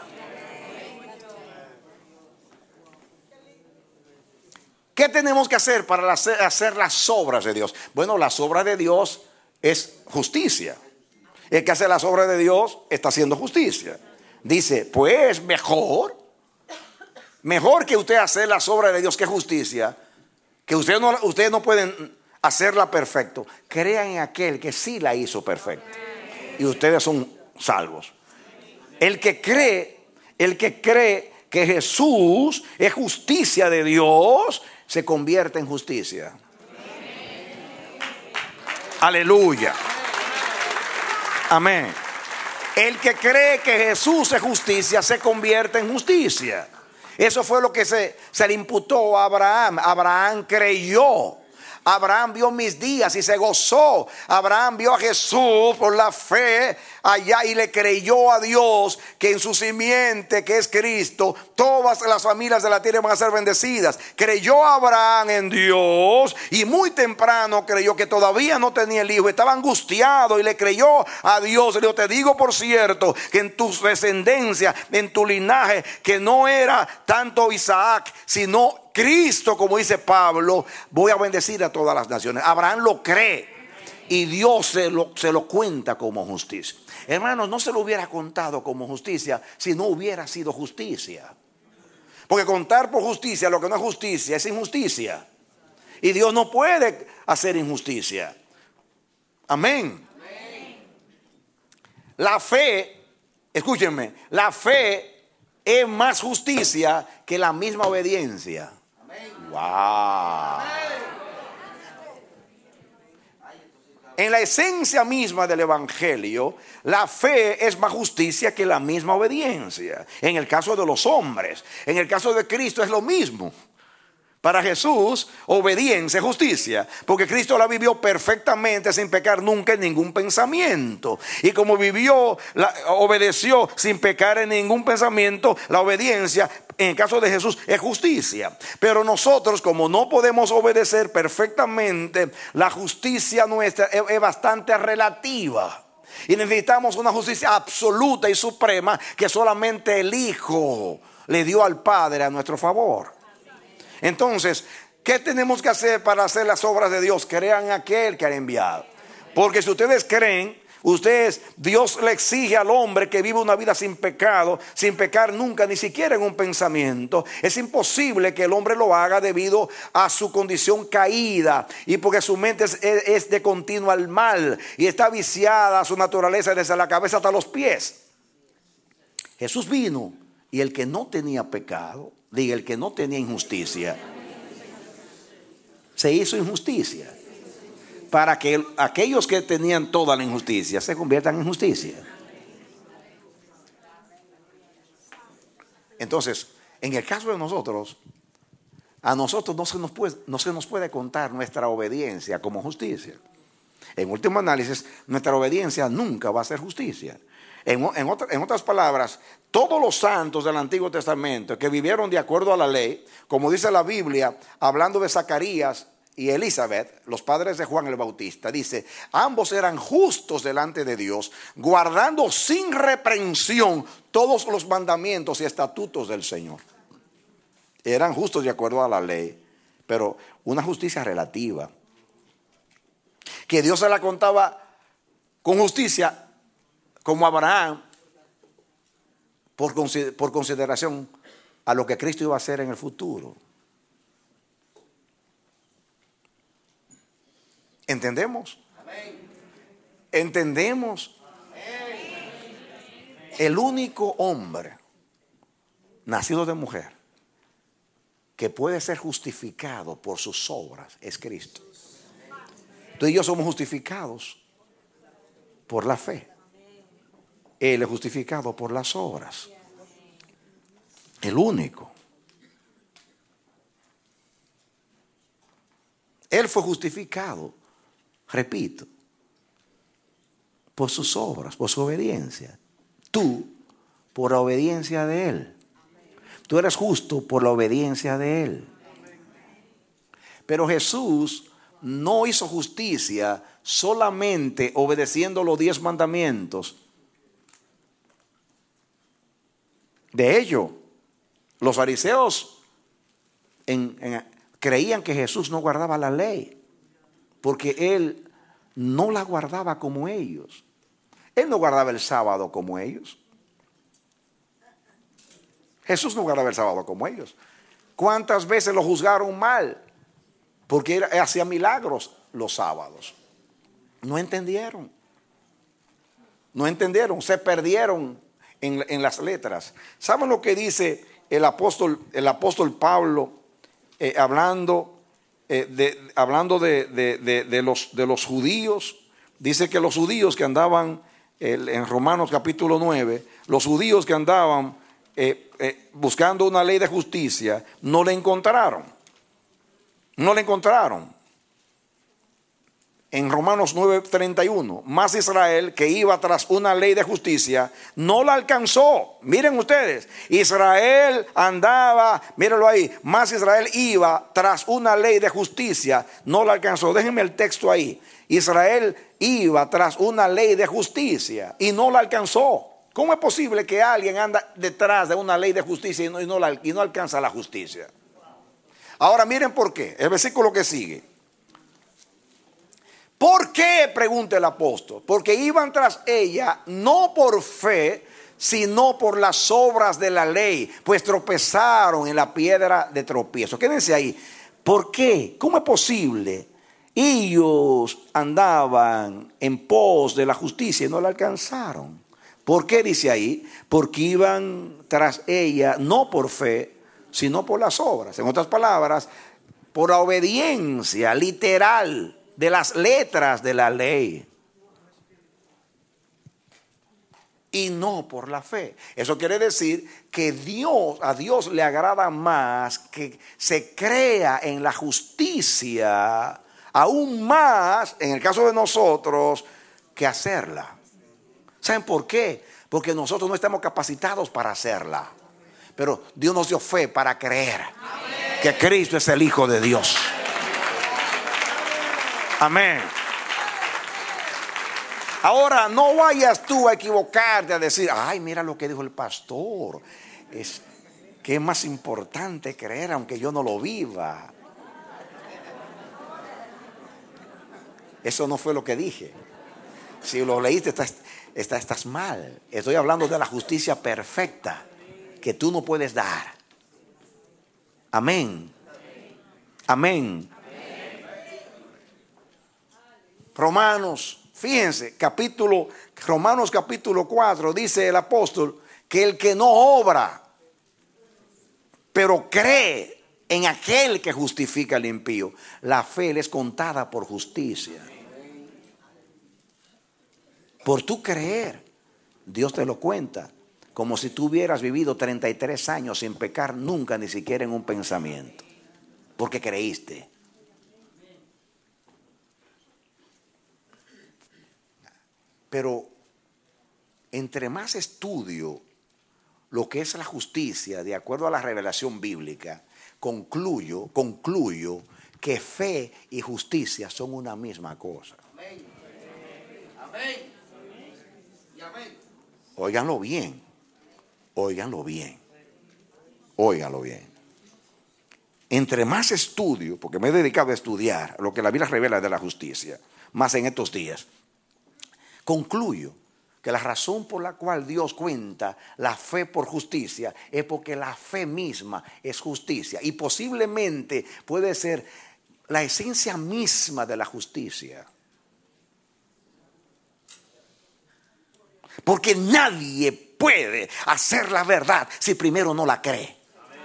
¿Qué tenemos que hacer para hacer, hacer las obras de Dios? Bueno, las obras de Dios es justicia. El que hace las obras de Dios está haciendo justicia. Dice, pues mejor, mejor que usted hacer las obras de Dios que justicia, que ustedes no, ustedes no pueden hacerla perfecto. Crean en aquel que sí la hizo perfecta. Y ustedes son salvos. El que cree, el que cree que Jesús es justicia de Dios, se convierte en justicia. Aleluya. Amén. El que cree que Jesús es justicia se convierte en justicia. Eso fue lo que se, se le imputó a Abraham. Abraham creyó. Abraham vio mis días y se gozó. Abraham vio a Jesús por la fe allá y le creyó a Dios que en su simiente, que es Cristo, todas las familias de la tierra van a ser bendecidas. Creyó Abraham en Dios y muy temprano creyó que todavía no tenía el hijo. Estaba angustiado y le creyó a Dios. Le dijo, te digo por cierto que en tu descendencia, en tu linaje, que no era tanto Isaac, sino Cristo, como dice Pablo, voy a bendecir a todas las naciones. Abraham lo cree y Dios se lo, se lo cuenta como justicia. Hermanos, no se lo hubiera contado como justicia si no hubiera sido justicia. Porque contar por justicia lo que no es justicia es injusticia. Y Dios no puede hacer injusticia. Amén. Amén. La fe, escúchenme, la fe es más justicia que la misma obediencia. Wow. En la esencia misma del evangelio, la fe es más justicia que la misma obediencia. En el caso de los hombres, en el caso de Cristo es lo mismo. Para Jesús, obediencia es justicia, porque Cristo la vivió perfectamente sin pecar nunca en ningún pensamiento. Y como vivió, la, obedeció sin pecar en ningún pensamiento, la obediencia en el caso de Jesús es justicia. Pero nosotros, como no podemos obedecer perfectamente, la justicia nuestra es, es bastante relativa. Y necesitamos una justicia absoluta y suprema que solamente el Hijo le dio al Padre a nuestro favor. Entonces, ¿qué tenemos que hacer para hacer las obras de Dios? Crean en aquel que ha enviado. Porque si ustedes creen, ustedes, Dios le exige al hombre que vive una vida sin pecado, sin pecar nunca, ni siquiera en un pensamiento. Es imposible que el hombre lo haga debido a su condición caída y porque su mente es, es, es de continuo al mal y está viciada su naturaleza desde la cabeza hasta los pies. Jesús vino y el que no tenía pecado, diga, el que no tenía injusticia, se hizo injusticia para que aquellos que tenían toda la injusticia se conviertan en justicia. Entonces, en el caso de nosotros, a nosotros no se nos puede, no se nos puede contar nuestra obediencia como justicia. En último análisis, nuestra obediencia nunca va a ser justicia. En, en, otra, en otras palabras, todos los santos del Antiguo Testamento que vivieron de acuerdo a la ley, como dice la Biblia, hablando de Zacarías y Elizabeth, los padres de Juan el Bautista, dice, ambos eran justos delante de Dios, guardando sin reprensión todos los mandamientos y estatutos del Señor. Eran justos de acuerdo a la ley, pero una justicia relativa, que Dios se la contaba con justicia, como Abraham, por, por consideración a lo que Cristo iba a hacer en el futuro. ¿Entendemos? ¿Entendemos? El único hombre nacido de mujer que puede ser justificado por sus obras es Cristo. Tú y yo somos justificados por la fe. Él es justificado por las obras. El único. Él fue justificado, repito, por sus obras, por su obediencia. Tú, por la obediencia de Él. Tú eres justo por la obediencia de Él. Pero Jesús no hizo justicia solamente obedeciendo los diez mandamientos. De hecho, los fariseos en, en, creían que Jesús no guardaba la ley, porque Él no la guardaba como ellos. Él no guardaba el sábado como ellos. Jesús no guardaba el sábado como ellos. ¿Cuántas veces lo juzgaron mal? Porque él hacía milagros los sábados. No entendieron. No entendieron, se perdieron en, en las letras. ¿Saben lo que dice el apóstol, el apóstol Pablo eh, hablando, eh, de, hablando de, de, de, de, los, de los judíos? Dice que los judíos que andaban eh, en Romanos capítulo nueve, los judíos que andaban eh, eh, buscando una ley de justicia, no la encontraron. No la encontraron. En Romanos nueve treinta y uno, más Israel, que iba tras una ley de justicia, no la alcanzó. Miren ustedes, Israel andaba, mírenlo ahí, más Israel iba tras una ley de justicia, no la alcanzó. Déjenme el texto ahí. Israel iba tras una ley de justicia y no la alcanzó. ¿Cómo es posible que alguien anda detrás de una ley de justicia y no, y no, la, y no alcanza la justicia? Ahora miren por qué, el versículo que sigue. ¿Por qué? Pregunta el apóstol. Porque iban tras ella no por fe, sino por las obras de la ley, pues tropezaron en la piedra de tropiezo. Quédense ahí. ¿Por qué? ¿Cómo es posible? Ellos andaban en pos de la justicia y no la alcanzaron. ¿Por qué dice ahí? Porque iban tras ella no por fe, sino por las obras. En otras palabras, por la obediencia literal de las letras de la ley y no por la fe. Eso quiere decir que Dios, a Dios le agrada más que se crea en la justicia, aún más en el caso de nosotros, que hacerla. ¿Saben por qué? Porque nosotros no estamos capacitados para hacerla, pero Dios nos dio fe para creer que Cristo es el Hijo de Dios. Amén. Ahora no vayas tú a equivocarte a decir, ay, mira lo que dijo el pastor, es que es más importante creer aunque yo no lo viva. Eso no fue lo que dije. Si lo leíste estás, estás, estás mal. Estoy hablando de la justicia perfecta que tú no puedes dar. Amén. Amén. Romanos, fíjense, capítulo, Romanos capítulo cuatro, dice el apóstol que el que no obra, pero cree en aquel que justifica al impío, la fe le es contada por justicia. Por tu creer, Dios te lo cuenta, como si tú hubieras vivido treinta y tres años sin pecar nunca, ni siquiera en un pensamiento, porque creíste. Pero entre más estudio lo que es la justicia, de acuerdo a la revelación bíblica, concluyo, concluyo que fe y justicia son una misma cosa. Amén. Amén. Y amén. Óiganlo bien, óiganlo bien, óiganlo bien. Entre más estudio, porque me he dedicado a estudiar lo que la Biblia revela de la justicia, más en estos días, concluyo que la razón por la cual Dios cuenta la fe por justicia es porque la fe misma es justicia y posiblemente puede ser la esencia misma de la justicia. Porque nadie puede hacer la verdad si primero no la cree.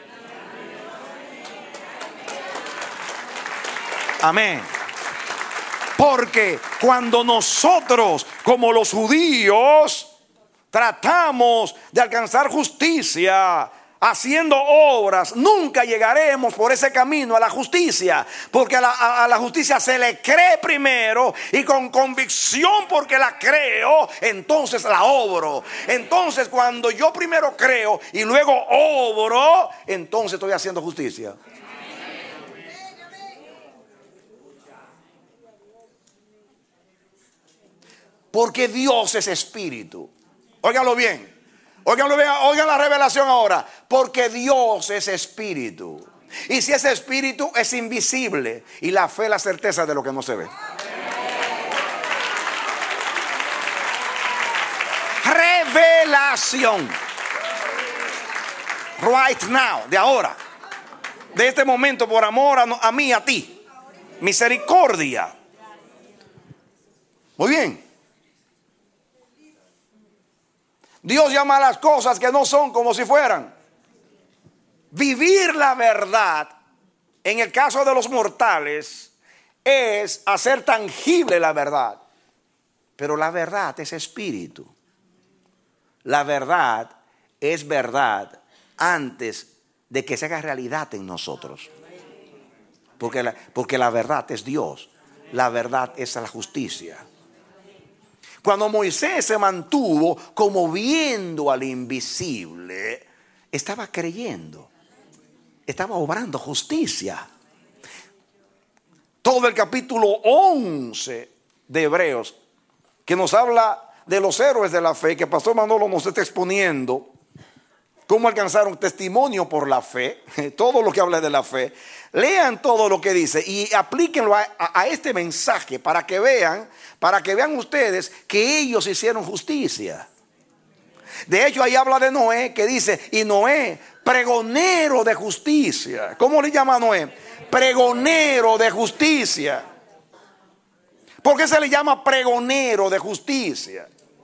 Amén. Porque cuando nosotros, como los judíos, tratamos de alcanzar justicia haciendo obras, nunca llegaremos por ese camino a la justicia, porque a la, a, a la justicia se le cree primero, y con convicción porque la creo, entonces la obro. Entonces cuando yo primero creo y luego obro, entonces estoy haciendo justicia. Porque Dios es espíritu. Óiganlo bien. Óiganlo bien, oigan la revelación ahora. Porque Dios es espíritu. Y si ese espíritu es invisible, y la fe es la certeza de lo que no se ve. Revelación. Right now, de ahora. De este momento, por amor a, a mí, a ti. Misericordia. Muy bien. Dios llama a las cosas que no son como si fueran. Vivir la verdad, en el caso de los mortales, es hacer tangible la verdad. Pero la verdad es espíritu. La verdad es verdad antes de que se haga realidad en nosotros. Porque la, porque la verdad es Dios. La verdad es la justicia. Cuando Moisés se mantuvo como viendo al invisible, estaba creyendo, estaba obrando justicia. Todo el capítulo once de Hebreos, que nos habla de los héroes de la fe, que Pastor Manolo nos está exponiendo, cómo alcanzaron testimonio por la fe, todo lo que habla de la fe. Lean todo lo que dice y aplíquenlo a, a, a este mensaje para que vean, para que vean ustedes que ellos hicieron justicia. De hecho, ahí habla de Noé, que dice, y Noé, pregonero de justicia. ¿Cómo le llama a Noé? Pregonero de justicia. ¿Por qué se le llama pregonero de justicia?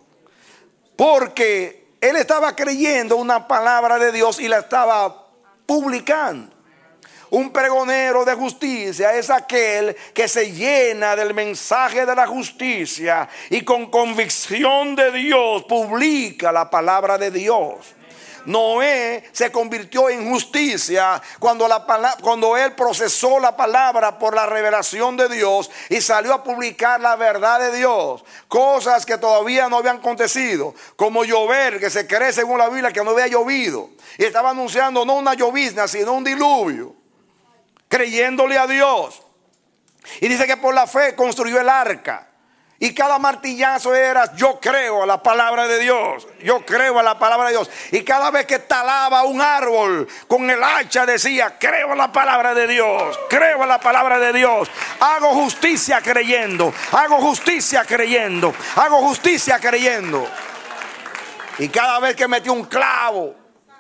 Porque él estaba creyendo una palabra de Dios y la estaba publicando. Un pregonero de justicia es aquel que se llena del mensaje de la justicia y con convicción de Dios publica la palabra de Dios. Noé se convirtió en justicia cuando, la, cuando él procesó la palabra por la revelación de Dios y salió a publicar la verdad de Dios. Cosas que todavía no habían acontecido, como llover, que se cree según la Biblia que no había llovido. Y estaba anunciando no una llovizna, sino un diluvio, creyéndole a Dios. Y dice que por la fe construyó el arca. Y cada martillazo era, yo creo a la palabra de Dios. Yo creo a la palabra de Dios. Y cada vez que talaba un árbol con el hacha decía, creo a la palabra de Dios. Creo a la palabra de Dios. Hago justicia creyendo. Hago justicia creyendo. Hago justicia creyendo. Y cada vez que metió un clavo,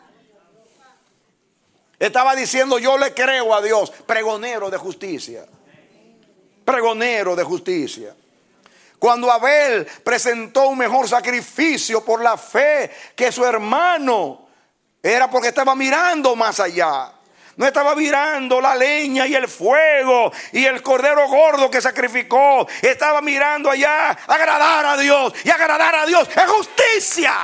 estaba diciendo, yo le creo a Dios. Pregonero de justicia. Pregonero de justicia. Cuando Abel presentó un mejor sacrificio por la fe que su hermano, era porque estaba mirando más allá. No estaba mirando la leña y el fuego y el cordero gordo que sacrificó. Estaba mirando allá, agradar a Dios. Y agradar a Dios es justicia.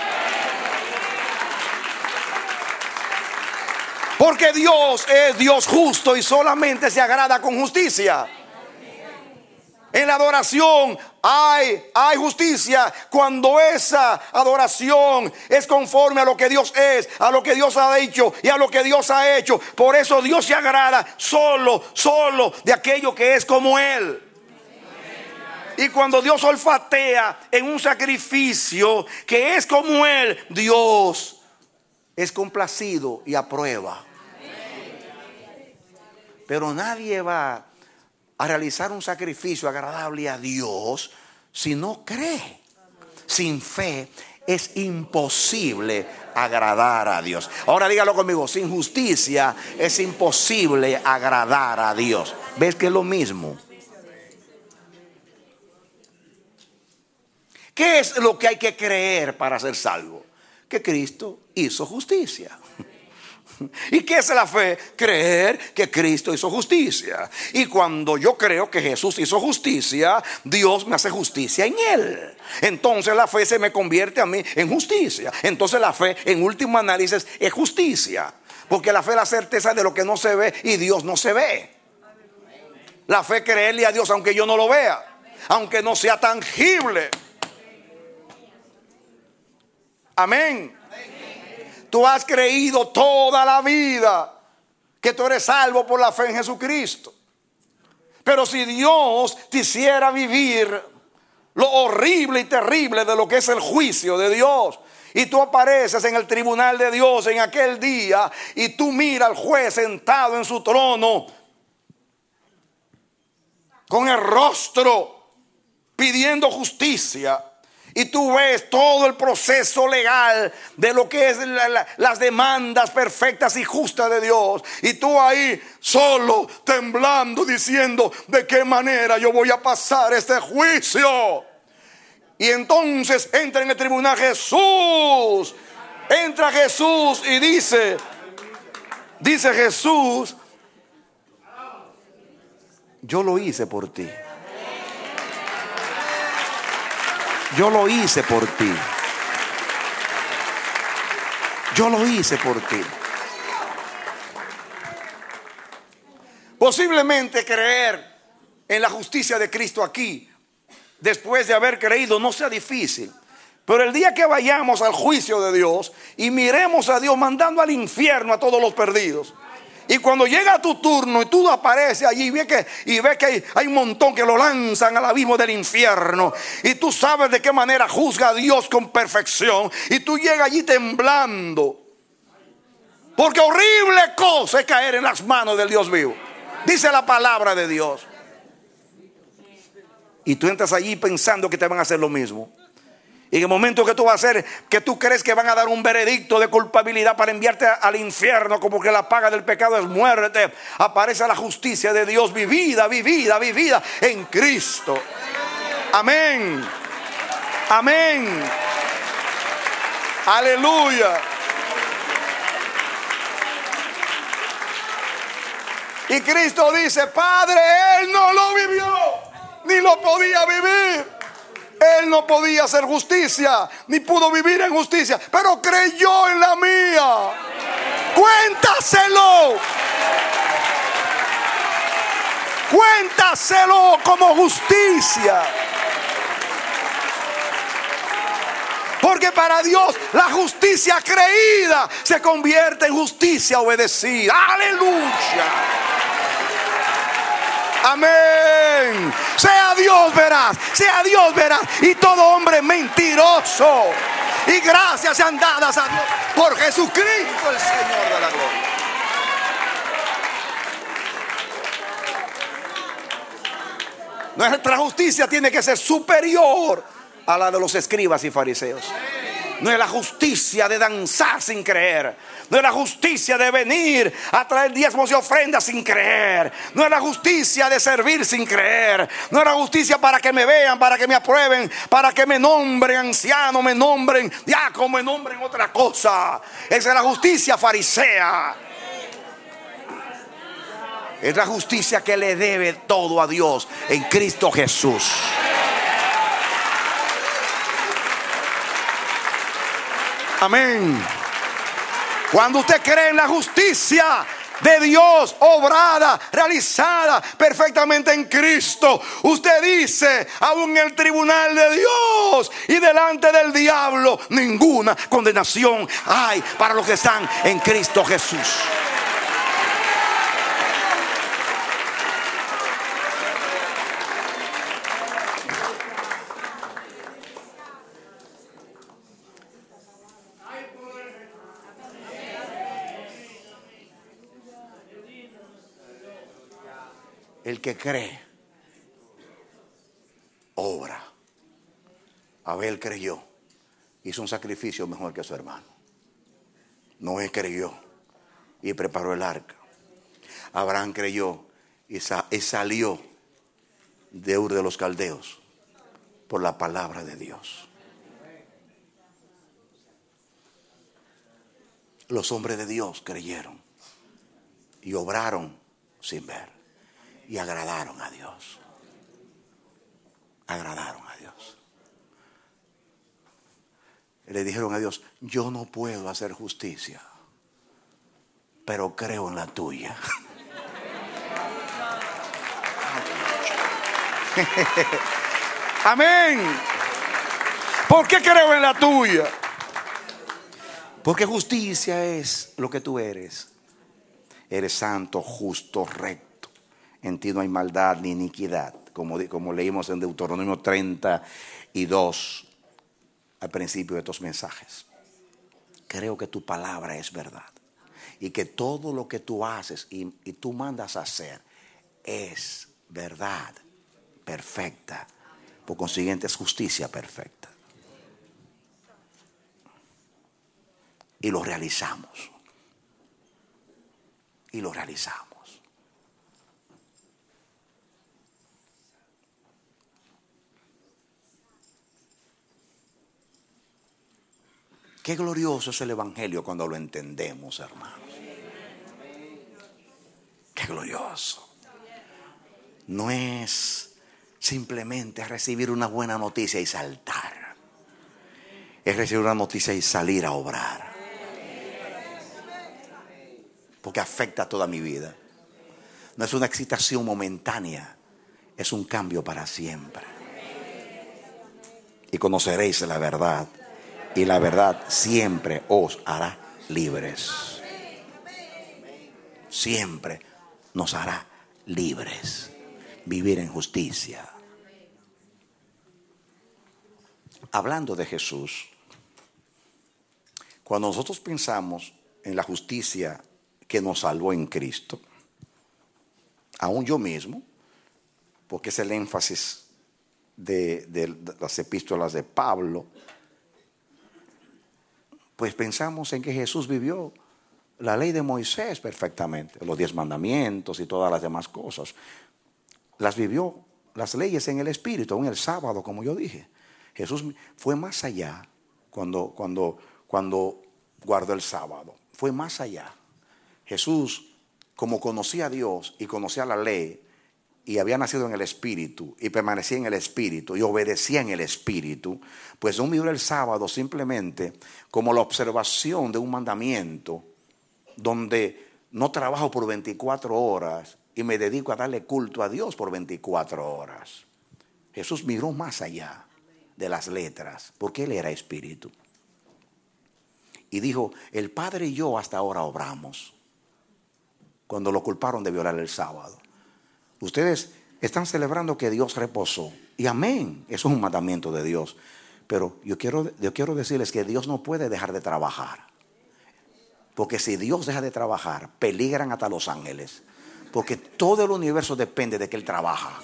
Porque Dios es Dios justo y solamente se agrada con justicia. En la adoración hay, hay justicia cuando esa adoración es conforme a lo que Dios es, a lo que Dios ha dicho y a lo que Dios ha hecho. Por eso Dios se agrada solo, solo de aquello que es como Él. Y cuando Dios olfatea en un sacrificio que es como Él, Dios es complacido y aprueba. Pero nadie va a realizar un sacrificio agradable a Dios si no cree. Sin fe es imposible agradar a Dios. Ahora dígalo conmigo, sin justicia es imposible agradar a Dios. ¿Ves que es lo mismo? ¿Qué es lo que hay que creer para ser salvo? Que Cristo hizo justicia. ¿Y qué es la fe? Creer que Cristo hizo justicia. Y cuando yo creo que Jesús hizo justicia, Dios me hace justicia en Él. Entonces la fe se me convierte a mí en justicia. Entonces la fe, en último análisis, es justicia. Porque la fe es la certeza de lo que no se ve y Dios no se ve. La fe es creerle a Dios aunque yo no lo vea, aunque no sea tangible. Amén. Tú has creído toda la vida que tú eres salvo por la fe en Jesucristo. Pero si Dios te hiciera vivir lo horrible y terrible de lo que es el juicio de Dios, y tú apareces en el tribunal de Dios en aquel día, y tú miras al juez sentado en su trono con el rostro pidiendo justicia, y tú ves todo el proceso legal de lo que es la, la, las demandas perfectas y justas de Dios, y tú ahí solo temblando diciendo: ¿de qué manera yo voy a pasar este juicio? Y entonces entra en el tribunal Jesús. Entra Jesús y dice, dice Jesús: yo lo hice por ti. Yo lo hice por ti. Yo lo hice por ti. Posiblemente creer en la justicia de Cristo aquí, después de haber creído, no sea difícil. Pero el día que vayamos al juicio de Dios y miremos a Dios mandando al infierno a todos los perdidos, y cuando llega tu turno y tú apareces allí y ves que, y ves que hay, hay un montón que lo lanzan al abismo del infierno, y tú sabes de qué manera juzga a Dios con perfección, y tú llegas allí temblando, porque horrible cosa es caer en las manos del Dios vivo, dice la palabra de Dios. Y tú entras allí pensando que te van a hacer lo mismo. Y en el momento que tú vas a hacer, que tú crees que van a dar un veredicto de culpabilidad para enviarte al infierno, como que la paga del pecado es muerte, aparece la justicia de Dios vivida, vivida, vivida en Cristo. Amén. Amén. Aleluya. Y Cristo dice: Padre, Él no lo vivió, ni lo podía vivir. Él no podía hacer justicia, ni pudo vivir en justicia, pero creyó en la mía. Cuéntaselo. Cuéntaselo como justicia. Porque para Dios la justicia creída se convierte en justicia obedecida. Aleluya. Amén. Sea Dios veraz, sea Dios veraz, y todo hombre mentiroso. Y gracias sean dadas a Dios por Jesucristo, el Señor de la gloria. Nuestra justicia tiene que ser superior a la de los escribas y fariseos. No es la justicia de danzar sin creer. No es la justicia de venir a traer diezmos y ofrendas sin creer. No es la justicia de servir sin creer. No es la justicia para que me vean, para que me aprueben, para que me nombren anciano, me nombren diácono, me nombren otra cosa. Esa es la justicia farisea. Es la justicia que le debe todo a Dios en Cristo Jesús. Amén. Cuando usted cree en la justicia de Dios obrada, realizada perfectamente en Cristo, usted dice: aún en el tribunal de Dios y delante del diablo, ninguna condenación hay para los que están en Cristo Jesús. El que cree, obra. Abel creyó, hizo un sacrificio mejor que su hermano. Noé creyó y preparó el arca. Abraham creyó y, sa- y salió de Ur de los Caldeos por la palabra de Dios. Los hombres de Dios creyeron y obraron sin ver y agradaron a Dios. Agradaron a Dios. Le dijeron a Dios: yo no puedo hacer justicia, pero creo en la tuya. Amén. ¿Por qué creo en la tuya? Porque justicia es lo que tú eres. Eres santo, justo, recto. En ti no hay maldad ni iniquidad, como, como leímos en Deuteronomio treinta y dos al principio de estos mensajes. Creo que tu palabra es verdad y que todo lo que tú haces y, y tú mandas a hacer es verdad perfecta. Por consiguiente es justicia perfecta. Y lo realizamos. Y lo realizamos. Qué glorioso es el Evangelio cuando lo entendemos, hermanos. Qué glorioso. No es simplemente recibir una buena noticia y saltar. Es recibir una noticia y salir a obrar. Porque afecta toda mi vida. No es una excitación momentánea, es un cambio para siempre. Y conoceréis la verdad, y la verdad siempre os hará libres. Siempre nos hará libres. Vivir en justicia. Hablando de Jesús, cuando nosotros pensamos en la justicia que nos salvó en Cristo, aún yo mismo, porque es el énfasis de, de las epístolas de Pablo, pues pensamos en que Jesús vivió la ley de Moisés perfectamente, los diez mandamientos y todas las demás cosas. Las vivió, las leyes en el Espíritu, en el sábado, como yo dije. Jesús fue más allá cuando, cuando, cuando guardó el sábado. Fue más allá. Jesús, como conocía a Dios y conocía la ley, y había nacido en el Espíritu y permanecía en el Espíritu y obedecía en el Espíritu, pues no miró el sábado simplemente como la observación de un mandamiento donde no trabajo por veinticuatro horas y me dedico a darle culto a Dios por veinticuatro horas. Jesús miró más allá de las letras porque Él era Espíritu. Y dijo: el Padre y yo hasta ahora obramos. Cuando lo culparon de violar el sábado. Ustedes están celebrando que Dios reposó. Y amén, eso es un mandamiento de Dios. Pero yo quiero, yo quiero decirles que Dios no puede dejar de trabajar. Porque si Dios deja de trabajar, peligran hasta los ángeles. Porque todo el universo depende de que Él trabaja.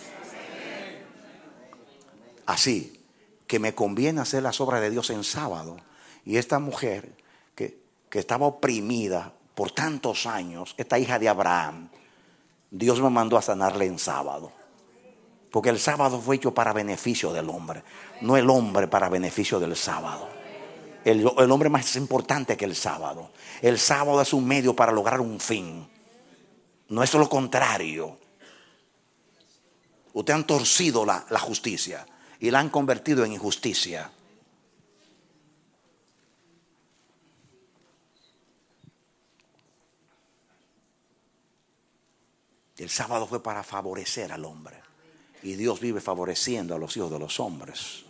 Así que me conviene hacer las obras de Dios en sábado. Y esta mujer que, que estaba oprimida por tantos años, esta hija de Abraham, Dios me mandó a sanarle en sábado. Porque el sábado fue hecho para beneficio del hombre, no el hombre para beneficio del sábado. El, el hombre más importante que el sábado. El sábado es un medio para lograr un fin. No es lo contrario. Ustedes han torcido la, la justicia y la han convertido en injusticia. El sábado fue para favorecer al hombre. Y Dios vive favoreciendo a los hijos de los hombres.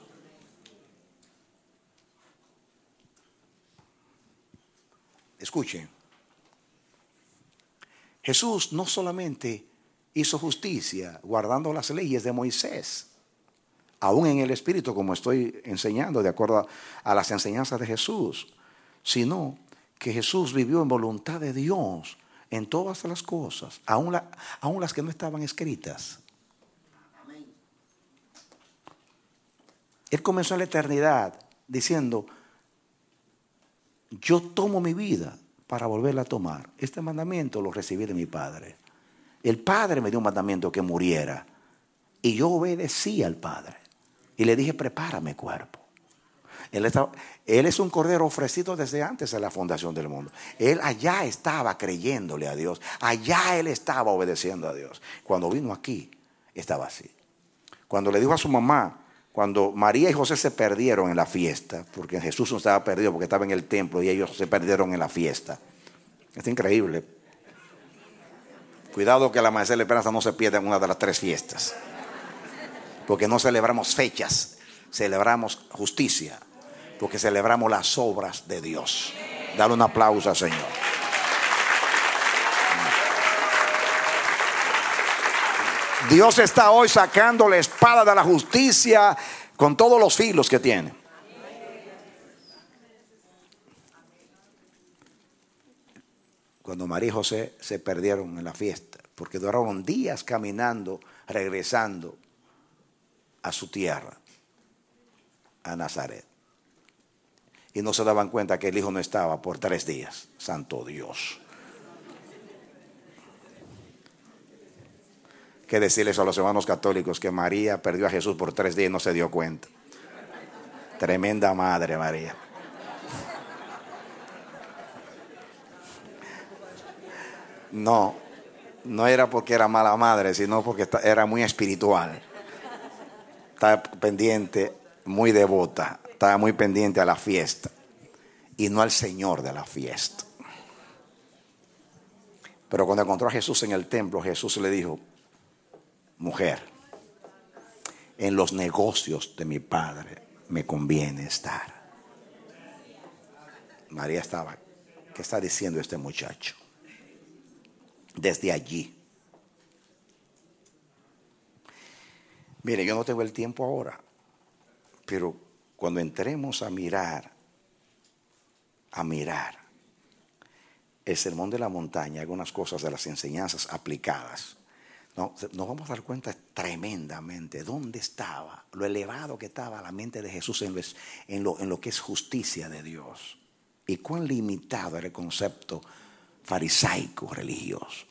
Escuchen. Jesús no solamente hizo justicia guardando las leyes de Moisés, aún en el Espíritu, como estoy enseñando de acuerdo a las enseñanzas de Jesús, sino que Jesús vivió en voluntad de Dios en todas las cosas, aún, la, aún las que no estaban escritas. Él comenzó en la eternidad diciendo: yo tomo mi vida para volverla a tomar. Este mandamiento lo recibí de mi Padre. El Padre me dio un mandamiento que muriera. Y yo obedecí al Padre. Y le dije: prepárame cuerpo. Él, estaba, él es un cordero ofrecido desde antes de la fundación del mundo. Él allá estaba creyéndole a Dios. Allá él estaba obedeciendo a Dios. Cuando vino aquí, estaba así. Cuando le dijo a su mamá, cuando María y José se perdieron en la fiesta, porque Jesús no estaba perdido porque estaba en el templo y ellos se perdieron en la fiesta. Es increíble. Cuidado que el amanecer de la esperanza no se pierda en una de las tres fiestas. Porque no celebramos fechas, celebramos justicia. Porque celebramos las obras de Dios. Dale un aplauso al Señor. Dios está hoy sacando la espada de la justicia con todos los filos que tiene. Cuando María y José se perdieron en la fiesta, porque duraron días caminando, regresando a su tierra, a Nazaret. Y no se daban cuenta que el hijo no estaba por tres días. Santo Dios. Que decirles a los hermanos católicos que María perdió a Jesús por tres días y no se dio cuenta. Tremenda madre María. No, no era porque era mala madre, sino porque era muy espiritual. Estaba pendiente, muy devota, estaba muy pendiente a la fiesta y no al Señor de la fiesta. Pero cuando encontró a Jesús en el templo, Jesús le dijo: mujer, en los negocios de mi Padre me conviene estar. María estaba, ¿qué está diciendo este muchacho? Desde allí. Mire, yo no tengo el tiempo ahora, pero cuando entremos a mirar, a mirar el sermón de la montaña, algunas cosas de las enseñanzas aplicadas, No, nos vamos a dar cuenta tremendamente dónde estaba, lo elevado que estaba la mente de Jesús en lo, en, lo, en lo que es justicia de Dios. Y cuán limitado era el concepto farisaico religioso.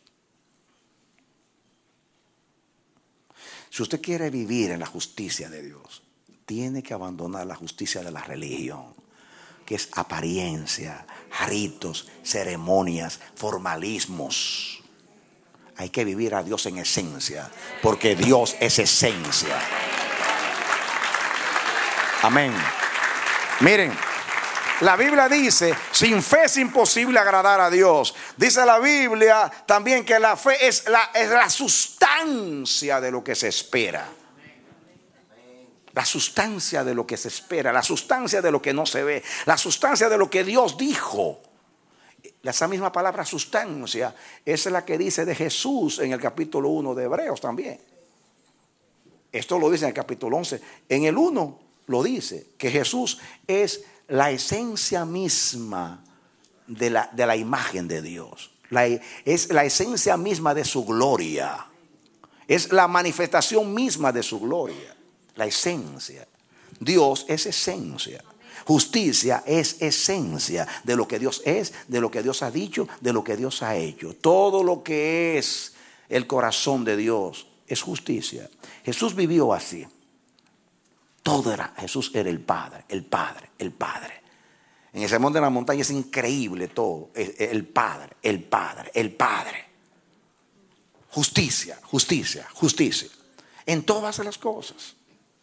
Si usted quiere vivir en la justicia de Dios, tiene que abandonar la justicia de la religión, que es apariencia, ritos, ceremonias, formalismos. Hay que vivir a Dios en esencia, porque Dios es esencia. Amén. Miren, la Biblia dice, sin fe es imposible agradar a Dios. Dice la Biblia también que la fe es la, es la sustancia de lo que se espera. La sustancia de lo que se espera, la sustancia de lo que no se ve, la sustancia de lo que Dios dijo. Esa misma palabra sustancia es la que dice de Jesús en el capítulo uno de Hebreos también. Esto lo dice en el capítulo once. En el uno lo dice, que Jesús es la esencia misma de la, de la imagen de Dios. La, es la esencia misma de su gloria. Es la manifestación misma de su gloria. La esencia. Dios es esencia. Justicia es esencia de lo que Dios es, de lo que Dios ha dicho, de lo que Dios ha hecho. Todo lo que es el corazón de Dios es justicia. Jesús vivió así. Todo era, Jesús era el Padre, el Padre, el Padre. En el sermón de la montaña es increíble todo. El Padre, el Padre, el Padre. Justicia, justicia, justicia. En todas las cosas.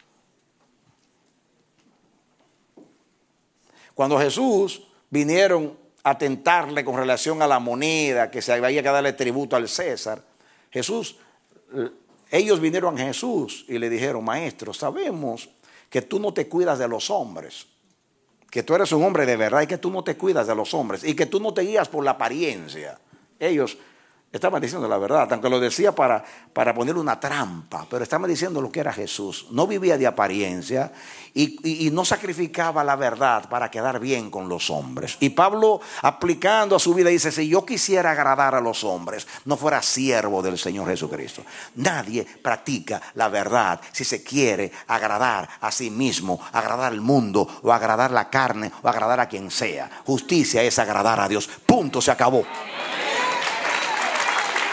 Cuando Jesús vinieron a tentarle con relación a la moneda, que se había que darle tributo al César, Jesús, ellos vinieron a Jesús y le dijeron: maestro, sabemos que tú no te cuidas de los hombres, que tú eres un hombre de verdad y que tú no te cuidas de los hombres y que tú no te guías por la apariencia. Ellos estaban diciendo la verdad, aunque lo decía para, para ponerle una trampa, pero estaban diciendo lo que era Jesús. No vivía de apariencia y, y, y no sacrificaba la verdad para quedar bien con los hombres. Y Pablo, aplicando a su vida, dice: si yo quisiera agradar a los hombres, no fuera siervo del Señor Jesucristo. Nadie practica la verdad si se quiere agradar a sí mismo, agradar al mundo o agradar la carne o agradar a quien sea. Justicia es agradar a Dios. Punto, se acabó.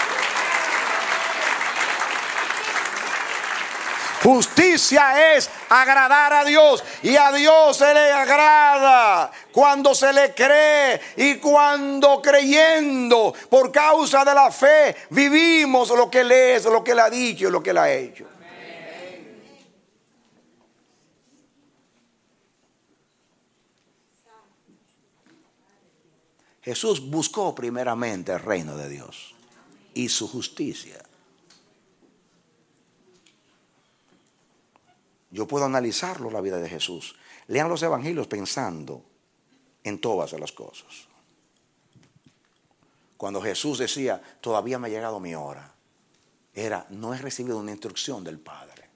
Justicia es agradar a Dios. Y a Dios se le agrada cuando se le cree y cuando creyendo por causa de la fe vivimos lo que Él es, lo que Él ha dicho y lo que Él ha hecho. Jesús buscó primeramente el reino de Dios y su justicia. Yo puedo analizarlo, la vida de Jesús. Lean los evangelios pensando en todas las cosas. Cuando Jesús decía, todavía me ha llegado mi hora, era, no he recibido una instrucción del Padre.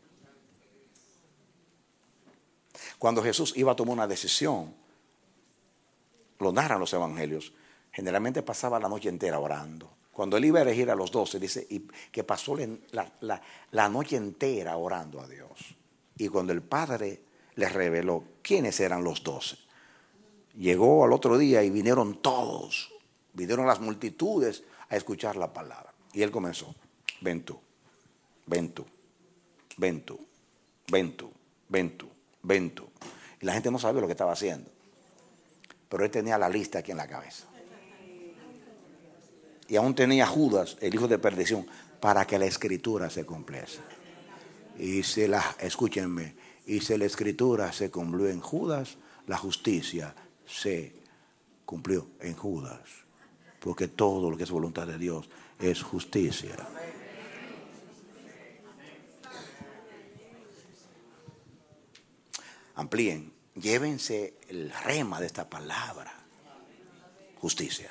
Cuando Jesús iba a tomar una decisión, lo narran los evangelios, generalmente pasaba la noche entera orando. Cuando él iba a elegir a los doce, dice y que pasó la, la, la noche entera orando a Dios. Y cuando el Padre le reveló quiénes eran los doce, llegó al otro día y vinieron todos, vinieron las multitudes a escuchar la palabra. Y él comenzó, ven tú, ven tú, ven tú, ven tú, ven tú, ven tú. Y la gente no sabía lo que estaba haciendo. Pero él tenía la lista aquí en la cabeza. Y aún tenía Judas, el hijo de perdición, para que la escritura se cumpliese. Y se la, escúchenme, y si la escritura se cumplió en Judas, la justicia se cumplió en Judas. Porque todo lo que es voluntad de Dios es justicia. Amplíen, llévense el rema de esta palabra, justicia.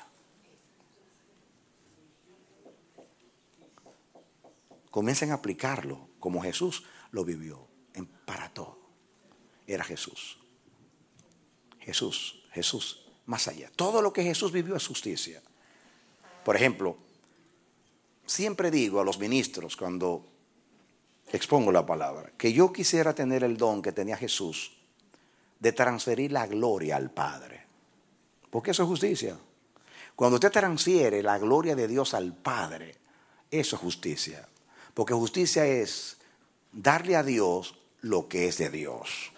Comiencen a aplicarlo como Jesús lo vivió en, para todo. Era Jesús. Jesús, Jesús, más allá. Todo lo que Jesús vivió es justicia. Por ejemplo, siempre digo a los ministros cuando expongo la palabra, que yo quisiera tener el don que tenía Jesús de transferir la gloria al Padre. Porque eso es justicia. Cuando usted transfiere la gloria de Dios al Padre, eso es justicia. Porque justicia es darle a Dios lo que es de Dios.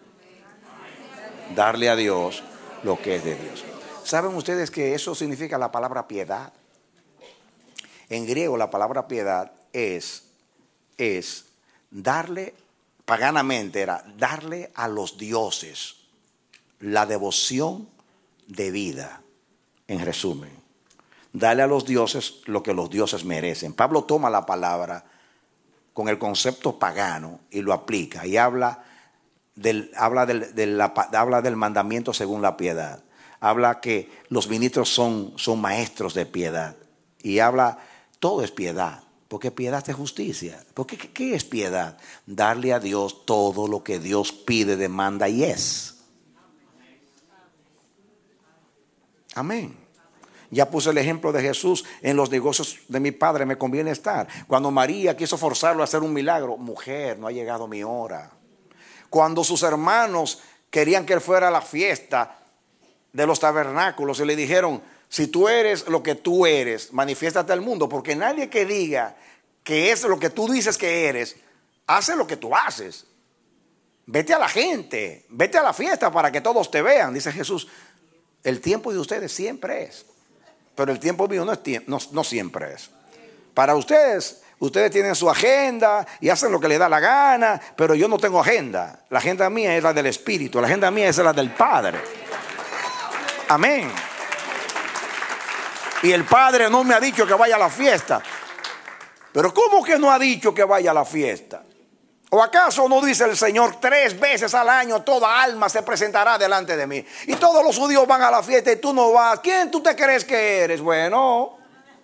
Darle a Dios lo que es de Dios. ¿Saben ustedes que eso significa la palabra piedad? En griego la palabra piedad es, es darle, paganamente era darle a los dioses la devoción debida. En resumen, darle a los dioses lo que los dioses merecen. Pablo toma la palabra con el concepto pagano y lo aplica y habla del, habla del, de la, habla del mandamiento según la piedad. Habla que los ministros son, son maestros de piedad y habla, todo es piedad, porque piedad es justicia. Porque ¿qué, qué es piedad? Darle a Dios todo lo que Dios pide, demanda y es. Amén. Ya puse el ejemplo de Jesús, en los negocios de mi Padre me conviene estar. Cuando María quiso forzarlo a hacer un milagro, mujer, no ha llegado mi hora. Cuando sus hermanos querían que él fuera a la fiesta de los tabernáculos y le dijeron, si tú eres lo que tú eres, manifiéstate al mundo, porque nadie que diga que es lo que tú dices que eres, hace lo que tú haces. Vete a la gente, vete a la fiesta para que todos te vean, dice Jesús. El tiempo de ustedes siempre es. Pero el tiempo mío no, es tiempo, no, no siempre es. Para ustedes, ustedes tienen su agenda y hacen lo que les da la gana, pero yo no tengo agenda. La agenda mía es la del Espíritu, la agenda mía es la del Padre. Amén. Y el Padre no me ha dicho que vaya a la fiesta. Pero ¿cómo que no ha dicho que vaya a la fiesta? ¿O acaso no dice el Señor tres veces al año toda alma se presentará delante de mí? Y todos los judíos van a la fiesta y tú no vas. ¿Quién tú te crees que eres? Bueno,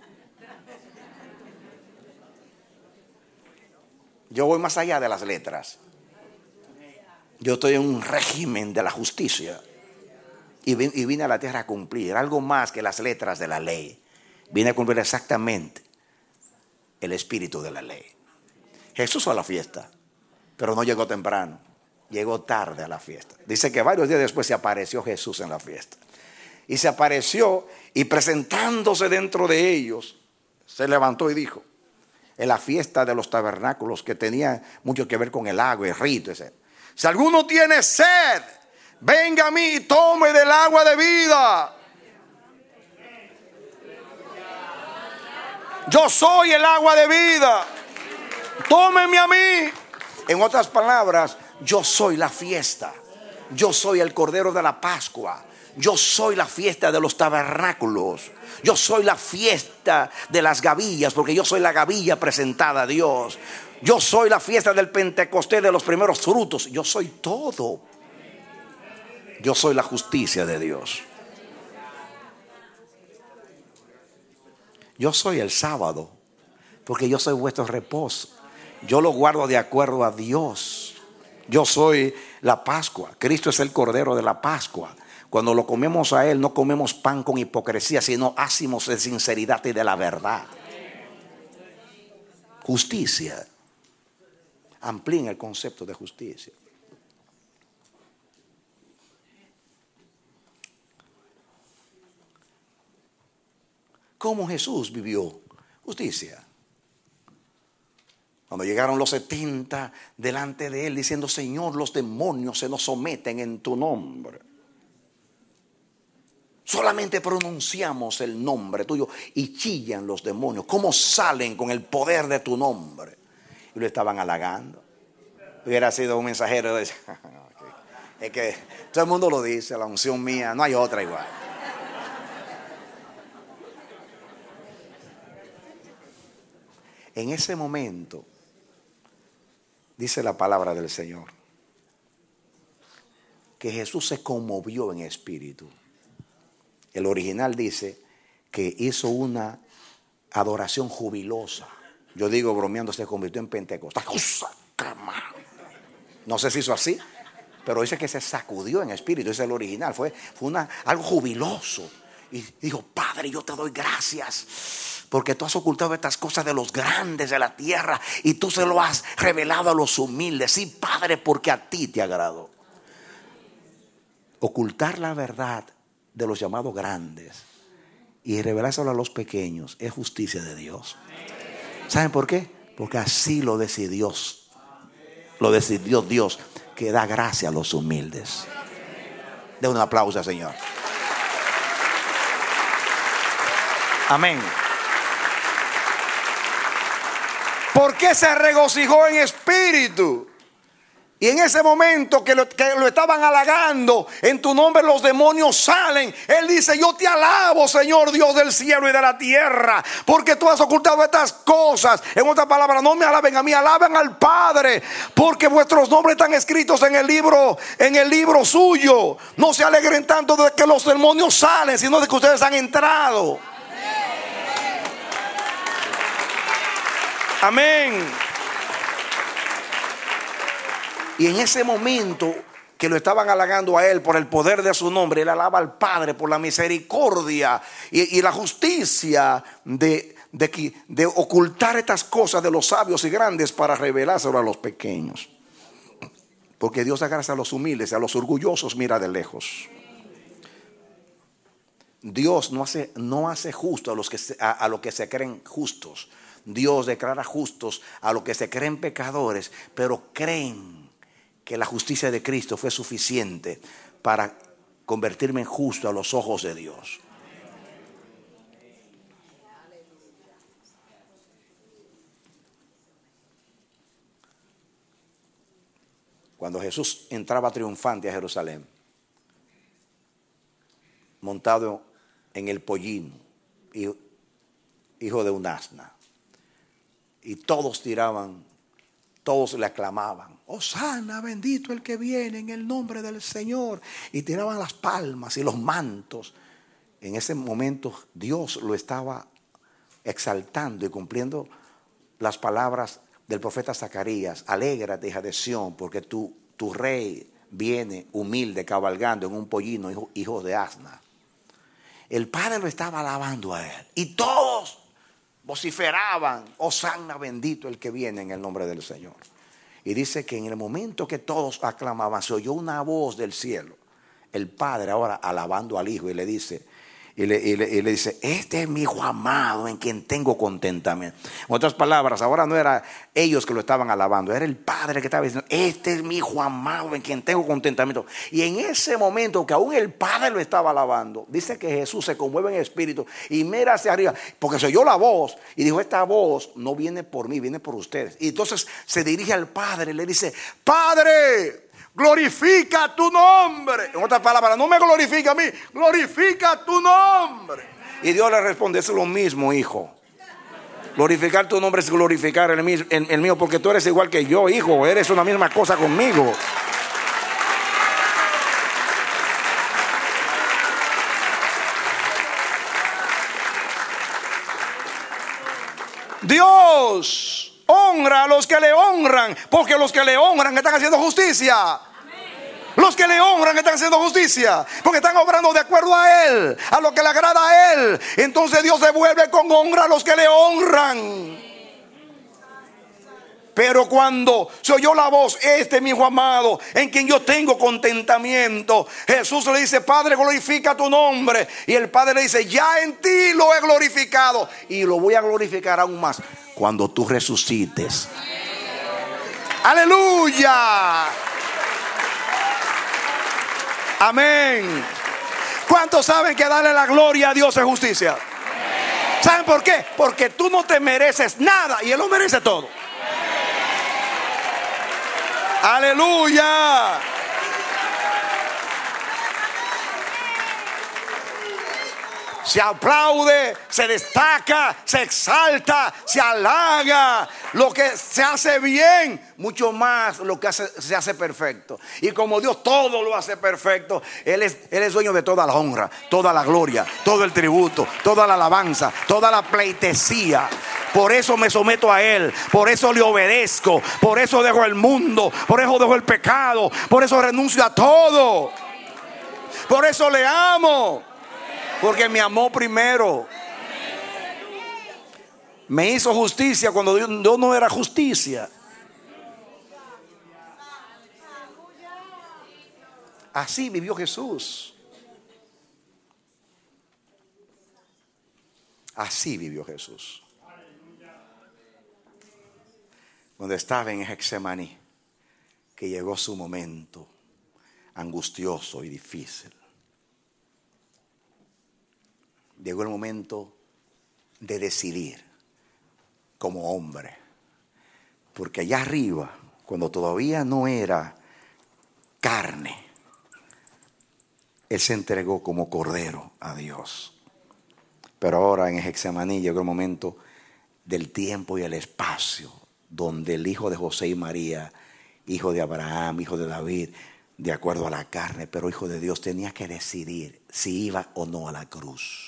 yo voy más allá de las letras. Yo estoy en un régimen de la justicia. Y vine a la tierra a cumplir algo más que las letras de la ley. Vine a cumplir exactamente el espíritu de la ley. Jesús fue a la fiesta, pero no llegó temprano, llegó tarde a la fiesta. Dice que varios días después se apareció Jesús en la fiesta. Y se apareció y presentándose dentro de ellos, se levantó y dijo, en la fiesta de los tabernáculos que tenía mucho que ver con el agua y el rito, ese, Si alguno tiene sed, venga a mí y tome del agua de vida. Yo soy el agua de vida. Tómeme a mí. En otras palabras, yo soy la fiesta. Yo soy el Cordero de la Pascua. Yo soy la fiesta de los tabernáculos. Yo soy la fiesta de las gavillas, porque yo soy la gavilla presentada a Dios. Yo soy la fiesta del Pentecostés, de los primeros frutos. Yo soy todo. Yo soy la justicia de Dios. Yo soy el sábado, porque yo soy vuestro reposo. Yo lo guardo de acuerdo a Dios. Yo soy la Pascua. Cristo es el Cordero de la Pascua. Cuando lo comemos a Él, no comemos pan con hipocresía, sino hacemos de sinceridad y de la verdad. Justicia. Amplíen el concepto de justicia. ¿Cómo Jesús vivió justicia? Cuando llegaron los setenta delante de Él diciendo: Señor, los demonios se nos someten en tu nombre. Solamente pronunciamos el nombre tuyo y chillan los demonios. ¿Cómo salen con el poder de tu nombre? Y lo estaban halagando. Hubiera sido un mensajero de... Es que todo el mundo lo dice, la unción mía, no hay otra igual. En ese momento, dice la palabra del Señor, que Jesús se conmovió en espíritu. El original dice que hizo una adoración jubilosa. Yo digo bromeando, se convirtió en Pentecostal. No sé si hizo así, pero dice que se sacudió en espíritu. Ese es el original. Fue, fue una, algo jubiloso. Y dijo: Padre, yo te doy gracias, porque tú has ocultado estas cosas de los grandes de la tierra y tú se lo has revelado a los humildes. Sí, Padre, porque a ti te agradó. Ocultar la verdad de los llamados grandes y revelárselo a los pequeños es justicia de Dios. ¿Saben por qué? Porque así lo decidió. Lo decidió Dios, que da gracia a los humildes. Den un aplauso, Señor. Amén. ¿Por qué se regocijó en espíritu? Y en ese momento que lo, que lo estaban halagando, en tu nombre los demonios salen. Él dice: yo te alabo, Señor Dios del cielo y de la tierra, porque tú has ocultado estas cosas. En otras palabras, no me alaben a mí, alaben al Padre, porque vuestros nombres están escritos en el libro, en el libro suyo. No se alegren tanto de que los demonios salen, sino de que ustedes han entrado. Amén. Y en ese momento que lo estaban halagando a Él por el poder de su nombre, Él alaba al Padre por la misericordia y, y la justicia de, de, de ocultar estas cosas de los sabios y grandes para revelárselo a los pequeños. Porque Dios da gracia a los humildes, a los orgullosos mira de lejos. Dios no hace, no hace justo a los que se, a, a los que se creen justos. Dios declara justos a los que se creen pecadores, pero creen que la justicia de Cristo fue suficiente para convertirme en justo a los ojos de Dios. Cuando Jesús entraba triunfante a Jerusalén, montado en el pollino, hijo de un asna, y todos tiraban, todos le aclamaban: Hosana, bendito el que viene en el nombre del Señor. Y tiraban las palmas y los mantos. En ese momento Dios lo estaba exaltando y cumpliendo las palabras del profeta Zacarías: alégrate, hija de Sión, porque tu, tu rey viene humilde cabalgando en un pollino, hijo, hijo de asna. El Padre lo estaba alabando a Él y todos vociferaban: Hosana, bendito el que viene en el nombre del Señor. Y dice que en el momento que todos aclamaban, se oyó una voz del cielo. El Padre ahora alabando al Hijo y le dice: Y le, y, le, y le dice, este es mi hijo amado en quien tengo contentamiento. En otras palabras, ahora no era ellos que lo estaban alabando, era el padre que estaba diciendo, este es mi hijo amado en quien tengo contentamiento. Y en ese momento que aún el padre lo estaba alabando, dice que Jesús se conmueve en espíritu y mira hacia arriba, porque se oyó la voz y dijo, esta voz no viene por mí, viene por ustedes. Y entonces se dirige al padre y le dice, Padre, glorifica tu nombre. En otras palabras, no me glorifica a mí, glorifica tu nombre. Y Dios le responde, es lo mismo, hijo. Glorificar tu nombre es glorificar el mío, el, el mío, porque tú eres igual que yo, hijo. Eres una misma cosa conmigo. Dios honra a los que le honran, porque los que le honran están haciendo justicia. Los que le honran están haciendo justicia, porque están obrando de acuerdo a Él, a lo que le agrada a Él. Entonces Dios devuelve con honra a los que le honran. Pero cuando se oyó la voz, este es mi hijo amado, en quien yo tengo contentamiento, Jesús le dice, Padre, glorifica tu nombre. Y el Padre le dice, ya en ti lo he glorificado, y lo voy a glorificar aún más cuando tú resucites. Aleluya. Amén. ¿Cuántos saben que darle la gloria a Dios es justicia? ¿Saben por qué? Porque tú no te mereces nada y Él lo merece todo. Aleluya. Se aplaude, se destaca, se exalta, se halaga lo que se hace bien, mucho más lo que hace, se hace perfecto. Y como Dios todo lo hace perfecto, Él es, Él es dueño de toda la honra, toda la gloria, todo el tributo, toda la alabanza, toda la pleitesía. Por eso me someto a Él, por eso le obedezco, por eso dejo el mundo, por eso dejo el pecado, por eso renuncio a todo, por eso le amo. Porque me amó primero. Me hizo justicia cuando yo no era justicia. Así vivió Jesús. Así vivió Jesús. Cuando estaba en Getsemaní, que llegó su momento angustioso y difícil. Llegó el momento de decidir como hombre. Porque allá arriba, cuando todavía no era carne, Él se entregó como cordero a Dios. Pero ahora en Getsemaní llegó el momento del tiempo y el espacio, donde el hijo de José y María, hijo de Abraham, hijo de David, de acuerdo a la carne, pero hijo de Dios, tenía que decidir si iba o no a la cruz.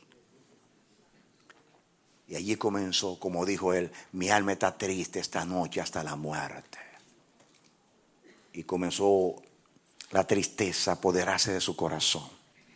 Y allí comenzó, como dijo él, mi alma está triste esta noche hasta la muerte. Y comenzó la tristeza a apoderarse de su corazón.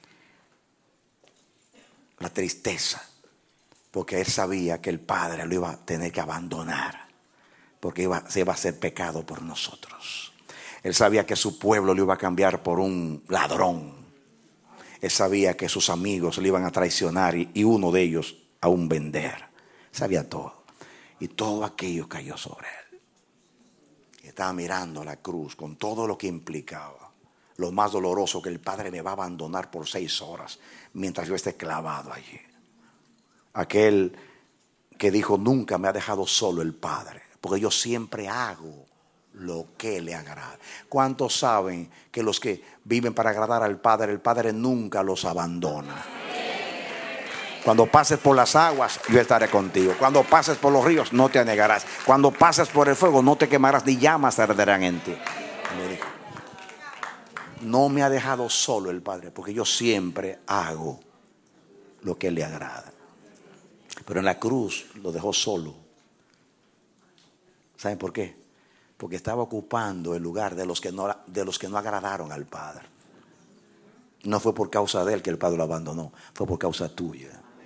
La tristeza, porque él sabía que el Padre lo iba a tener que abandonar, porque iba, se iba a hacer pecado por nosotros. Él sabía que su pueblo lo iba a cambiar por un ladrón. Él sabía que sus amigos le iban a traicionar y, y uno de ellos a un vender. Sabía todo. Y todo aquello cayó sobre él. Y estaba mirando la cruz con todo lo que implicaba. Lo más doloroso, que el Padre me va a abandonar por seis horas mientras yo esté clavado allí. Aquel que dijo, nunca me ha dejado solo el Padre, porque yo siempre hago lo que le agrada. ¿Cuántos saben que los que viven para agradar al Padre, el Padre nunca los abandona? Cuando pases por las aguas, yo estaré contigo. Cuando pases por los ríos, no te anegarás. Cuando pases por el fuego, no te quemarás, ni llamas arderán en ti. Me dijo, no me ha dejado solo el Padre, porque yo siempre hago lo que le agrada. Pero en la cruz lo dejó solo. ¿Saben por qué? Porque estaba ocupando el lugar de los que no, de los que no agradaron al Padre. No fue por causa de él que el Padre lo abandonó, fue por causa tuya.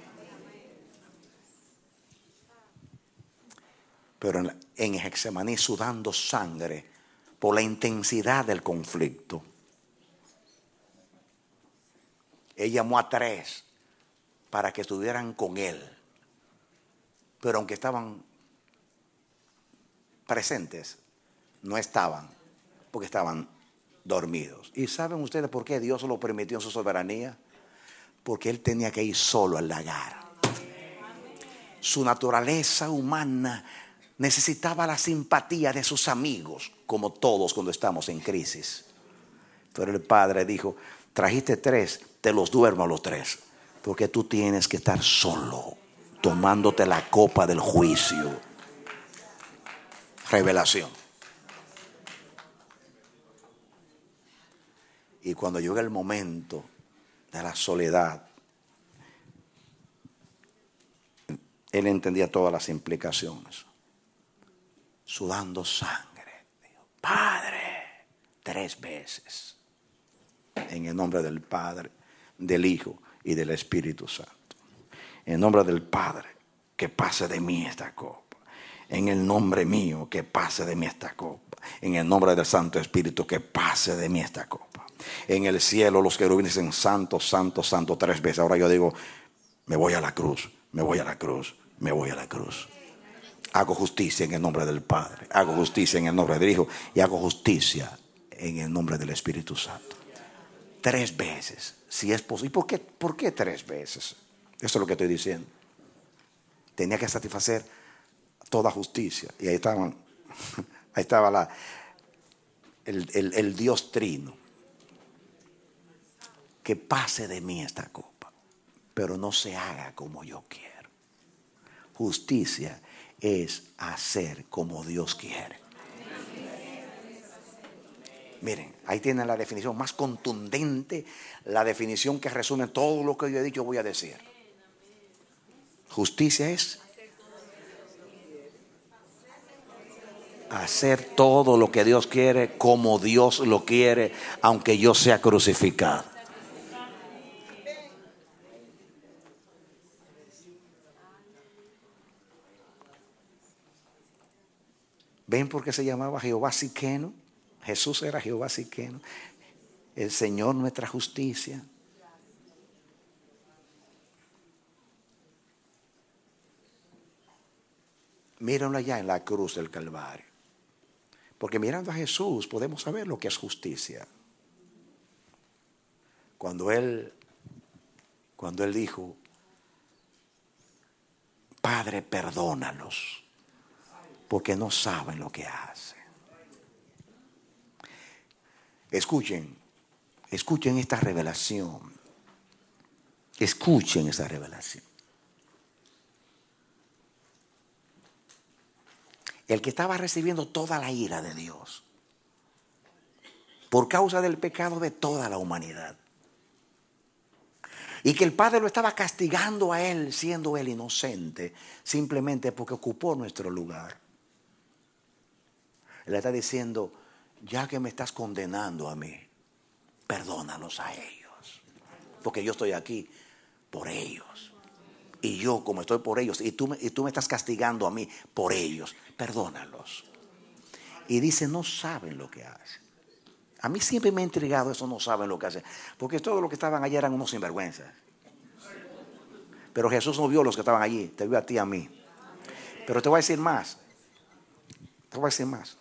Pero en, en Getsemaní, sudando sangre por la intensidad del conflicto, él llamó a tres para que estuvieran con él. Pero aunque estaban presentes, no estaban, porque estaban dormidos. ¿Y saben ustedes por qué Dios lo permitió en su soberanía? Porque él tenía que ir solo al lagar. Su naturaleza humana necesitaba la simpatía de sus amigos, como todos cuando estamos en crisis. Pero el padre dijo: trajiste tres, te los duermo a los tres, porque tú tienes que estar solo, tomándote la copa del juicio. Revelación. Y cuando llega el momento de la soledad, él entendía todas las implicaciones. Sudando sangre, dijo: Padre, tres veces. En el nombre del Padre, del Hijo y del Espíritu Santo. En el nombre del Padre, que pase de mí esta copa. En el nombre mío, que pase de mí esta copa. En el nombre del Santo Espíritu, que pase de mí esta copa. En el cielo los querubines dicen: santo, santo, santo, tres veces. Ahora yo digo: me voy a la cruz, me voy a la cruz, me voy a la cruz. Hago justicia en el nombre del Padre, hago justicia en el nombre del Hijo y hago justicia en el nombre del Espíritu Santo. Tres veces, si es posible. ¿Y por qué, por qué tres veces? Eso es lo que estoy diciendo. Tenía que satisfacer toda justicia. Y ahí estaban, ahí estaba la, el, el, el Dios Trino. Que pase de mí esta copa, pero no se haga como yo quiero. Justicia es hacer como Dios quiere. Miren, ahí tienen la definición más contundente, la definición que resume todo lo que yo he dicho, voy a decir. Justicia es hacer todo lo que Dios quiere, como Dios lo quiere, aunque yo sea crucificado. ¿Ven por qué se llamaba Jehová Siqueno? Jesús era Jehová Siqueno, el Señor nuestra justicia. Mírenlo allá en la cruz del Calvario. Porque mirando a Jesús podemos saber lo que es justicia. Cuando Él, cuando Él dijo: Padre, perdónalos, porque no saben lo que hacen. Escuchen, escuchen esta revelación. Escuchen esta revelación. El que estaba recibiendo toda la ira de Dios por causa del pecado de toda la humanidad, y que el Padre lo estaba castigando a él siendo él inocente, simplemente porque ocupó nuestro lugar. Él está diciendo: ya que me estás condenando a mí, perdónalos a ellos, porque yo estoy aquí por ellos. Y yo, como estoy por ellos, y tú, me, y tú me estás castigando a mí por ellos, perdónalos. Y dice: no saben lo que hacen. A mí siempre me ha intrigado eso, no saben lo que hacen, porque todos los que estaban allí eran unos sinvergüenzas. Pero Jesús no vio a los que estaban allí, te vio a ti, a mí. Pero te voy a decir más. Te voy a decir más.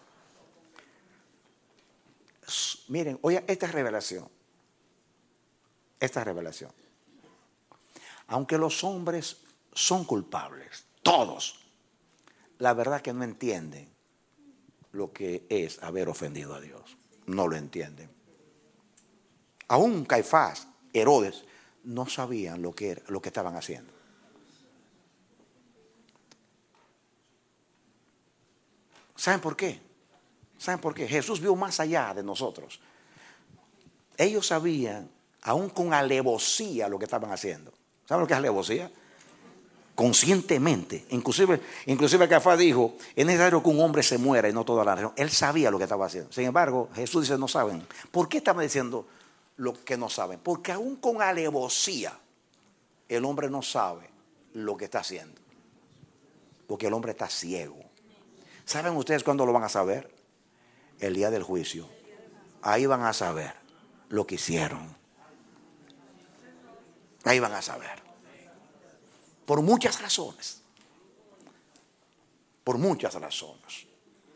Miren, oye, esta revelación, esta revelación, aunque los hombres son culpables, todos, la verdad que no entienden lo que es haber ofendido a Dios, no lo entienden. Aún Caifás, Herodes, no sabían lo que era, lo que estaban haciendo. ¿Saben por qué? ¿Saben por qué? Jesús vio más allá de nosotros. Ellos sabían, aún con alevosía, lo que estaban haciendo. ¿Saben lo que es alevosía? Conscientemente. Inclusive, inclusive Caifás dijo: es necesario que un hombre se muera y no toda la nación. Él sabía lo que estaba haciendo. Sin embargo, Jesús dice: no saben. ¿Por qué estamos diciendo lo que no saben? Porque aún con alevosía, el hombre no sabe lo que está haciendo. Porque el hombre está ciego. ¿Saben ustedes cuándo lo van a saber? El día del juicio. Ahí van a saber lo que hicieron. Ahí van a saber. Por muchas razones. Por muchas razones.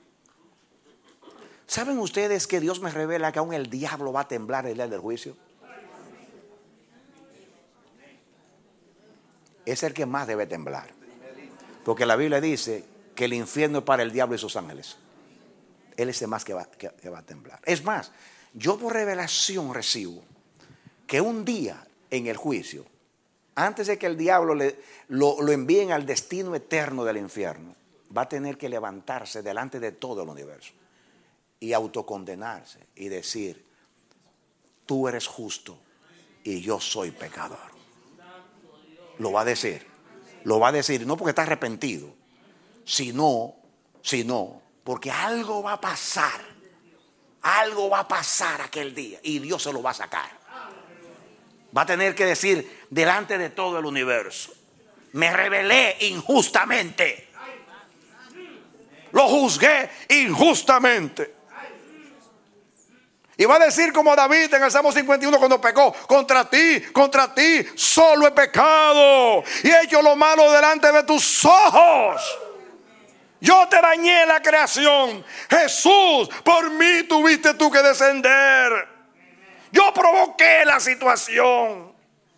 ¿Saben ustedes que Dios me revela que aún el diablo va a temblar el día del juicio? Es el que más debe temblar. Porque la Biblia dice que el infierno es para el diablo y sus ángeles. Él es el más que va, que, que va a temblar. Es más, yo por revelación recibo que un día en el juicio, antes de que el diablo le, lo, lo envíen al destino eterno del infierno, va a tener que levantarse delante de todo el universo y autocondenarse y decir: tú eres justo y yo soy pecador. Lo va a decir. Lo va a decir no porque está arrepentido, sino, sino porque algo va a pasar. Algo va a pasar aquel día y Dios se lo va a sacar. Va a tener que decir delante de todo el universo: me rebelé injustamente. Lo juzgué injustamente. Y va a decir como David en el Salmo cincuenta y uno cuando pecó: contra ti, contra ti solo he pecado y he hecho lo malo delante de tus ojos. Yo te dañé la creación. Jesús, por mí tuviste tú que descender. Yo provoqué la situación.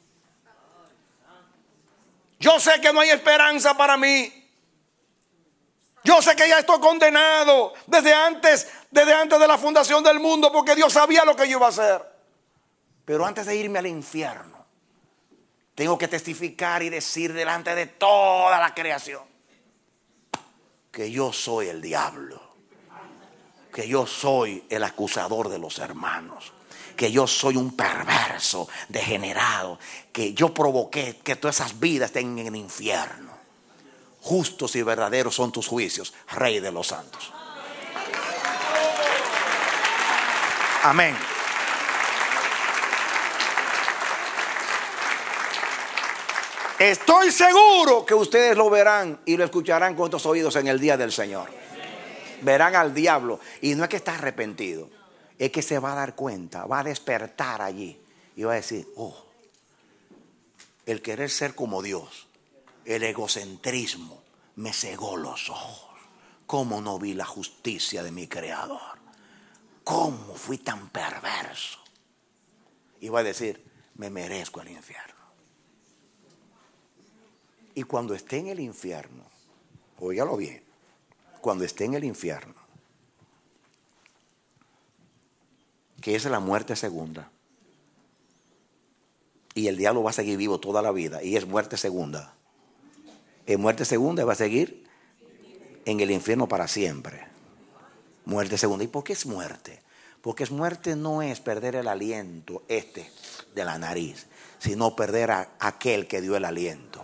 Yo sé que no hay esperanza para mí. Yo sé que ya estoy condenado desde antes, desde antes de la fundación del mundo, porque Dios sabía lo que yo iba a hacer. Pero antes de irme al infierno, tengo que testificar y decir delante de toda la creación que yo soy el diablo, que yo soy el acusador de los hermanos, que yo soy un perverso, degenerado, que yo provoqué que todas esas vidas estén en el infierno. Justos y verdaderos son tus juicios, Rey de los santos. Amén. Estoy seguro que ustedes lo verán y lo escucharán con estos oídos en el día del Señor. Verán al diablo y no es que está arrepentido, es que se va a dar cuenta, va a despertar allí y va a decir: oh, el querer ser como Dios, el egocentrismo me cegó los ojos. ¿Cómo no vi la justicia de mi Creador? ¿Cómo fui tan perverso? Y va a decir: me merezco el infierno. Y cuando esté en el infierno, óigalo bien, cuando esté en el infierno, que es la muerte segunda, y el diablo va a seguir vivo toda la vida, y es muerte segunda. En muerte segunda va a seguir en el infierno para siempre. Muerte segunda. ¿Y por qué es muerte? Porque es muerte no es perder el aliento este de la nariz, sino perder a aquel que dio el aliento.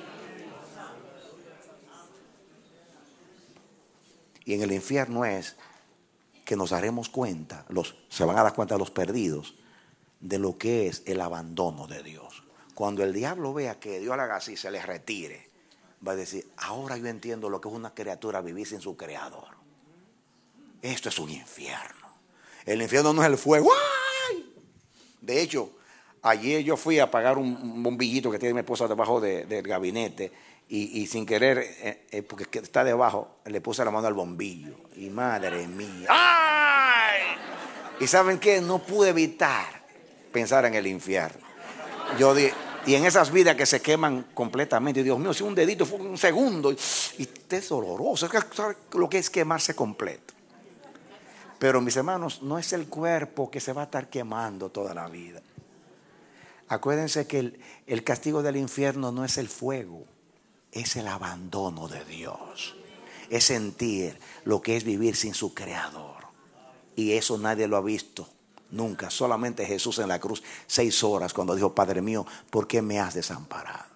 Y en el infierno es que nos daremos cuenta, los, se van a dar cuenta los perdidos, de lo que es el abandono de Dios. Cuando el diablo vea que Dios haga así, se le retire, va a decir: ahora yo entiendo lo que es una criatura vivir sin su creador. Esto es un infierno. El infierno no es el fuego. ¡Ay! De hecho, ayer yo fui a apagar un bombillito que tiene mi esposa debajo de, del gabinete y, y sin querer, eh, eh, porque está debajo, le puse la mano al bombillo. Y madre mía. ¡Ay! ¿Y saben qué? No pude evitar pensar en el infierno. Yo dije, y en esas vidas que se queman completamente, Dios mío, si un dedito fue un segundo, y, y es doloroso, es lo que es quemarse completo. Pero mis hermanos, no es el cuerpo que se va a estar quemando toda la vida. Acuérdense que el, el castigo del infierno no es el fuego, es el abandono de Dios. Es sentir lo que es vivir sin su creador. Y eso nadie lo ha visto nunca, solamente Jesús en la cruz, seis horas, cuando dijo: Padre mío, ¿por qué me has desamparado?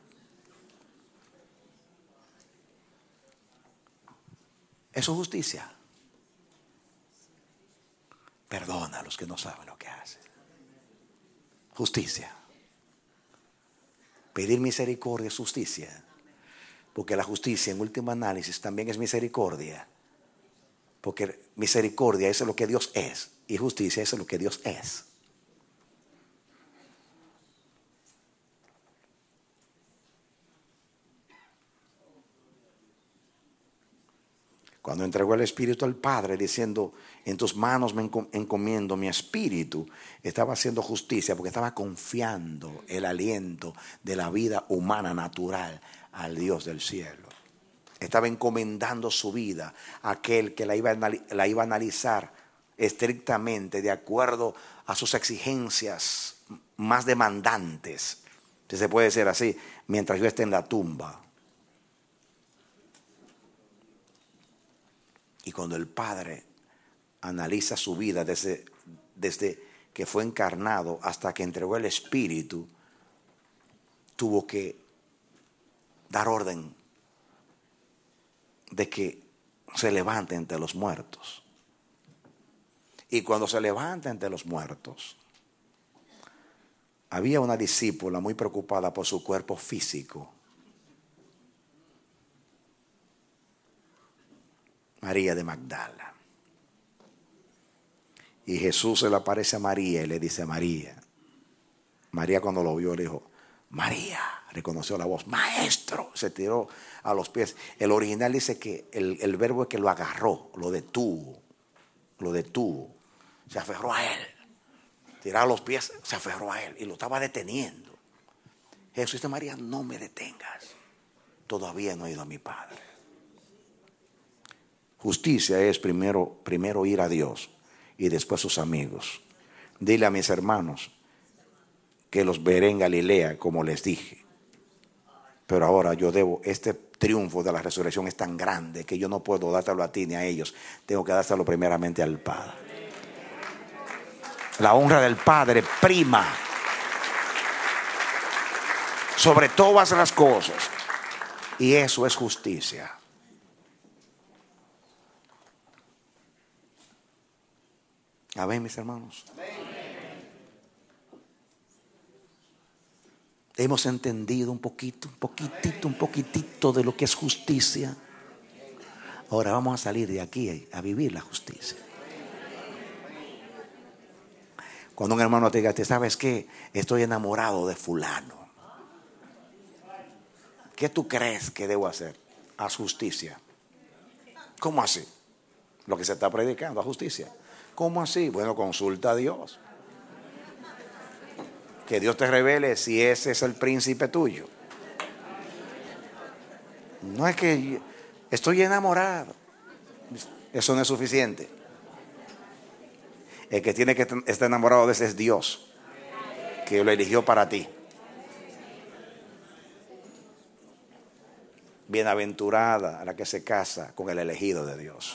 Eso es justicia. Perdona a los que no saben lo que hacen. Justicia. Pedir misericordia es justicia. Porque la justicia en último análisis también es misericordia. Porque misericordia eso es lo que Dios es. Y justicia eso es lo que Dios es. Cuando entregó el Espíritu al Padre diciendo, en tus manos me encomiendo mi espíritu, estaba haciendo justicia porque estaba confiando el aliento de la vida humana natural al Dios del cielo. Estaba encomendando su vida a aquel que la iba a, la iba a analizar estrictamente de acuerdo a sus exigencias más demandantes, si se puede decir así, mientras yo esté en la tumba. Y cuando el Padre analiza su vida desde, desde que fue encarnado hasta que entregó el Espíritu, tuvo que dar orden de que se levante entre los muertos. Y cuando se levanta entre los muertos, había una discípula muy preocupada por su cuerpo físico. María de Magdala. Y Jesús se le aparece a María y le dice, María. María cuando lo vio le dijo, María. Reconoció la voz, maestro. Se tiró a los pies. El original dice que el, el verbo es que lo agarró, lo detuvo. Lo detuvo. Se aferró a él. Tiró a los pies, se aferró a él y lo estaba deteniendo. Jesús dice, María, no me detengas. Todavía no he ido a mi Padre. Justicia es primero, primero ir a Dios y después sus amigos. Dile a mis hermanos que los veré en Galilea como les dije. Pero ahora yo debo, este triunfo de la resurrección es tan grande que yo no puedo dártelo a ti ni a ellos. Tengo que dárselo primeramente al Padre. La honra del Padre prima sobre todas las cosas. Y eso es justicia. Amén, mis hermanos. Hemos entendido un poquito, un poquitito, un poquitito de lo que es justicia. Ahora vamos a salir de aquí a vivir la justicia. Cuando un hermano te diga, ¿sabes qué? Estoy enamorado de fulano. ¿Qué tú crees que debo hacer? Haz justicia. ¿Cómo así? Lo que se está predicando, haz justicia. ¿Cómo así? Bueno, consulta a Dios. Que Dios te revele si ese es el príncipe tuyo. No es que estoy enamorado. Eso no es suficiente. El que tiene que estar enamorado de ese es Dios, que lo eligió para ti. Bienaventurada la que se casa con el elegido de Dios.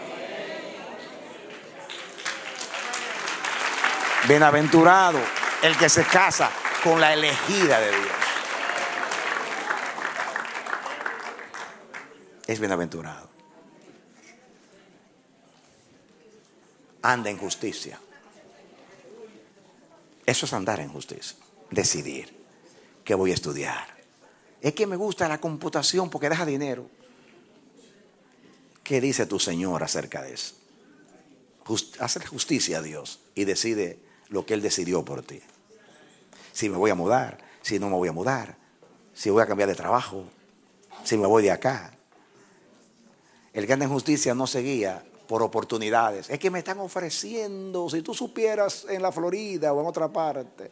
Bienaventurado el que se casa con la elegida de Dios. Es bienaventurado. Anda en justicia. Eso es andar en justicia. Decidir qué voy a estudiar. Es que me gusta la computación porque deja dinero. ¿Qué dice tu Señor acerca de eso? Just, hacer justicia a Dios y decide lo que Él decidió por ti. Si me voy a mudar, si no me voy a mudar, si voy a cambiar de trabajo, si me voy de acá. El que anda en justicia no se guía por oportunidades. Es que me están ofreciendo, si tú supieras en la Florida o en otra parte.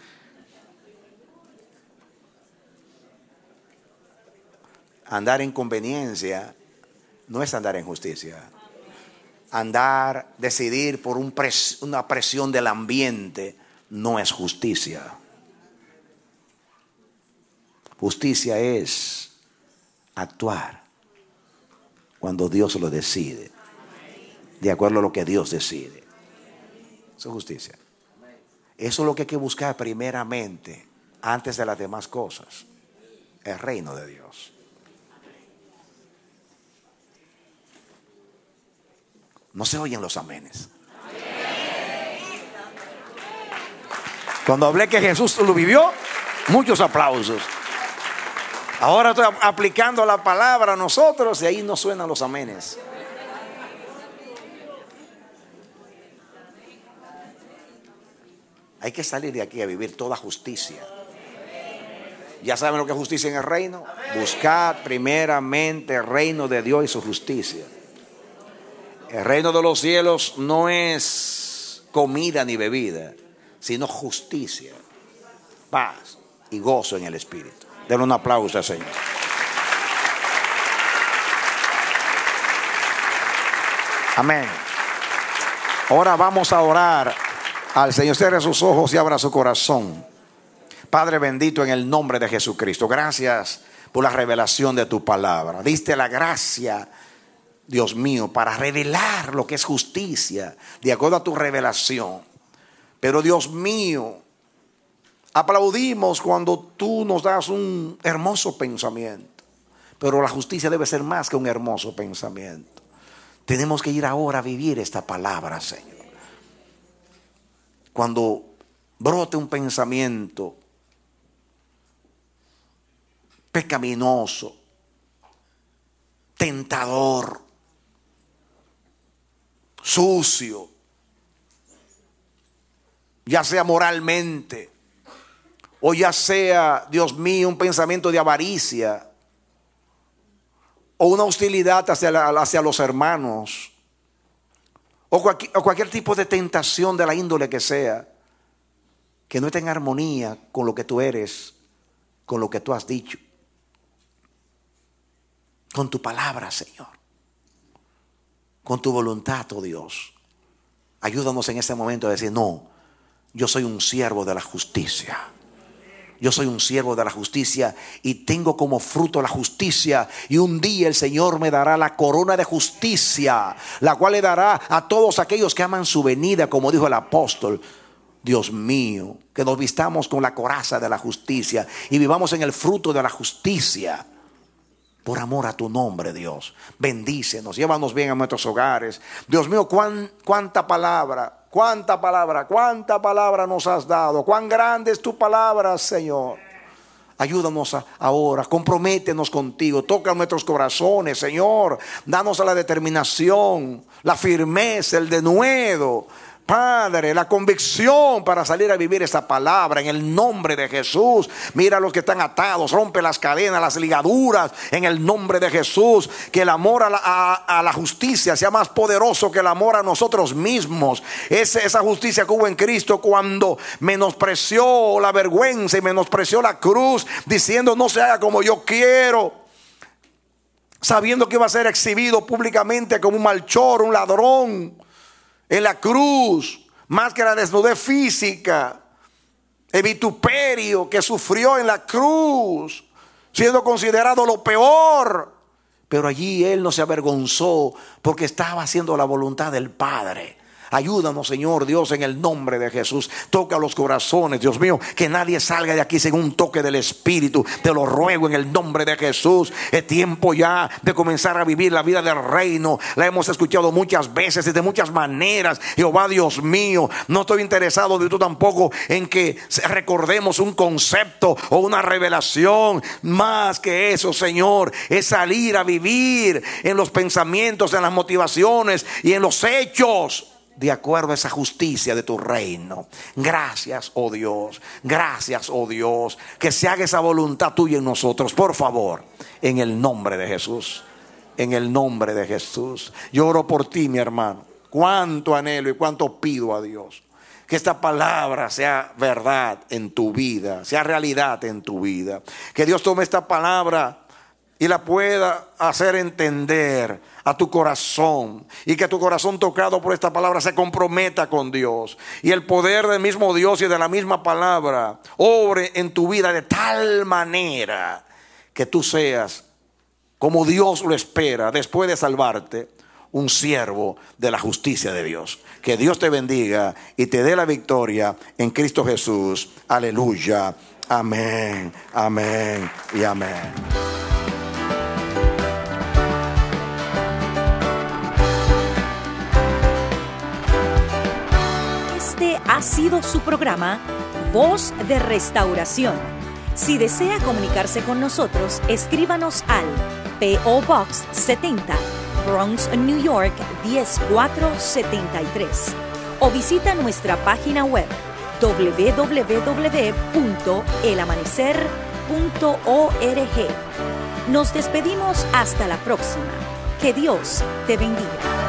Andar en conveniencia no es andar en justicia. Andar, decidir por un pres, una presión del ambiente no es justicia. Justicia es actuar cuando Dios lo decide, de acuerdo a lo que Dios decide. Eso es justicia. Eso es lo que hay que buscar primeramente, antes de las demás cosas. El reino de Dios. No se oyen los amenes. Cuando hablé que Jesús lo vivió, muchos aplausos. Ahora estoy aplicando la palabra a nosotros y ahí no suenan los amenes. Hay que salir de aquí a vivir toda justicia. ¿Ya saben lo que es justicia en el reino? Buscad primeramente el reino de Dios y su justicia. El reino de los cielos no es comida ni bebida, sino justicia, paz y gozo en el Espíritu. Denle un aplauso al Señor. Amén. Ahora vamos a orar al Señor. Cierre sus ojos y abra su corazón. Padre bendito, en el nombre de Jesucristo, gracias por la revelación de tu palabra. Diste la gracia, Dios mío, para revelar lo que es justicia, de acuerdo a tu revelación. Pero Dios mío, aplaudimos cuando tú nos das un hermoso pensamiento. Pero la justicia debe ser más que un hermoso pensamiento. Tenemos que ir ahora a vivir esta palabra, Señor. Cuando brote un pensamiento pecaminoso, tentador, sucio, ya sea moralmente o ya sea, Dios mío, un pensamiento de avaricia o una hostilidad hacia, la, hacia los hermanos o cualquier, o cualquier tipo de tentación de la índole que sea, que no esté en armonía con lo que tú eres, con lo que tú has dicho, con tu palabra, Señor, con tu voluntad, oh Dios. Ayúdanos en este momento a decir: no, yo soy un siervo de la justicia. Yo soy un siervo de la justicia y tengo como fruto la justicia. Y un día el Señor me dará la corona de justicia, la cual le dará a todos aquellos que aman su venida, como dijo el apóstol. Dios mío, que nos vistamos con la coraza de la justicia y vivamos en el fruto de la justicia. Por amor a tu nombre, Dios, bendícenos, llévanos bien a nuestros hogares. Dios mío, cuán, cuánta palabra, cuánta palabra, cuánta palabra nos has dado. Cuán grande es tu palabra, Señor. Ayúdanos a, ahora, comprométenos contigo, toca nuestros corazones, Señor. Danos la determinación, la firmeza, el denuedo, Padre, la convicción para salir a vivir esta palabra en el nombre de Jesús. Mira a los que están atados, rompe las cadenas, las ligaduras en el nombre de Jesús. Que el amor a la, a, a la justicia sea más poderoso que el amor a nosotros mismos. Es esa justicia que hubo en Cristo cuando menospreció la vergüenza y menospreció la cruz, diciendo: no se haga como yo quiero, sabiendo que iba a ser exhibido públicamente como un malhechor, un ladrón. En la cruz, más que la desnudez física, el vituperio que sufrió en la cruz, siendo considerado lo peor. Pero allí él no se avergonzó porque estaba haciendo la voluntad del Padre. Ayúdanos, Señor Dios, en el nombre de Jesús. Toca los corazones, Dios mío, que nadie salga de aquí sin un toque del Espíritu. Te lo ruego en el nombre de Jesús. Es tiempo ya de comenzar a vivir la vida del reino. La hemos escuchado muchas veces y de muchas maneras. Jehová Dios mío, no estoy interesado de tú tampoco en que recordemos un concepto o una revelación. Más que eso, Señor, es salir a vivir en los pensamientos, en las motivaciones y en los hechos de acuerdo a esa justicia de tu reino. Gracias, oh Dios. Gracias, oh Dios. Que se haga esa voluntad tuya en nosotros, por favor, en el nombre de Jesús. En el nombre de Jesús. Yo oro por ti, mi hermano. Cuánto anhelo y cuánto pido a Dios que esta palabra sea verdad en tu vida, sea realidad en tu vida. Que Dios tome esta palabra y la pueda hacer entender a tu corazón, y que tu corazón tocado por esta palabra se comprometa con Dios, y el poder del mismo Dios y de la misma palabra obre en tu vida de tal manera que tú seas, como Dios lo espera, después de salvarte, un siervo de la justicia de Dios. Que Dios te bendiga y te dé la victoria en Cristo Jesús. Aleluya. Amén, amén y amén. Ha sido su programa Voz de Restauración. Si desea comunicarse con nosotros, escríbanos al P O Box setenta, Bronx, New York diez mil cuatrocientos setenta y tres, o visita nuestra página web doble u doble u doble u punto el amanecer punto org. Nos despedimos hasta la próxima. Que Dios te bendiga.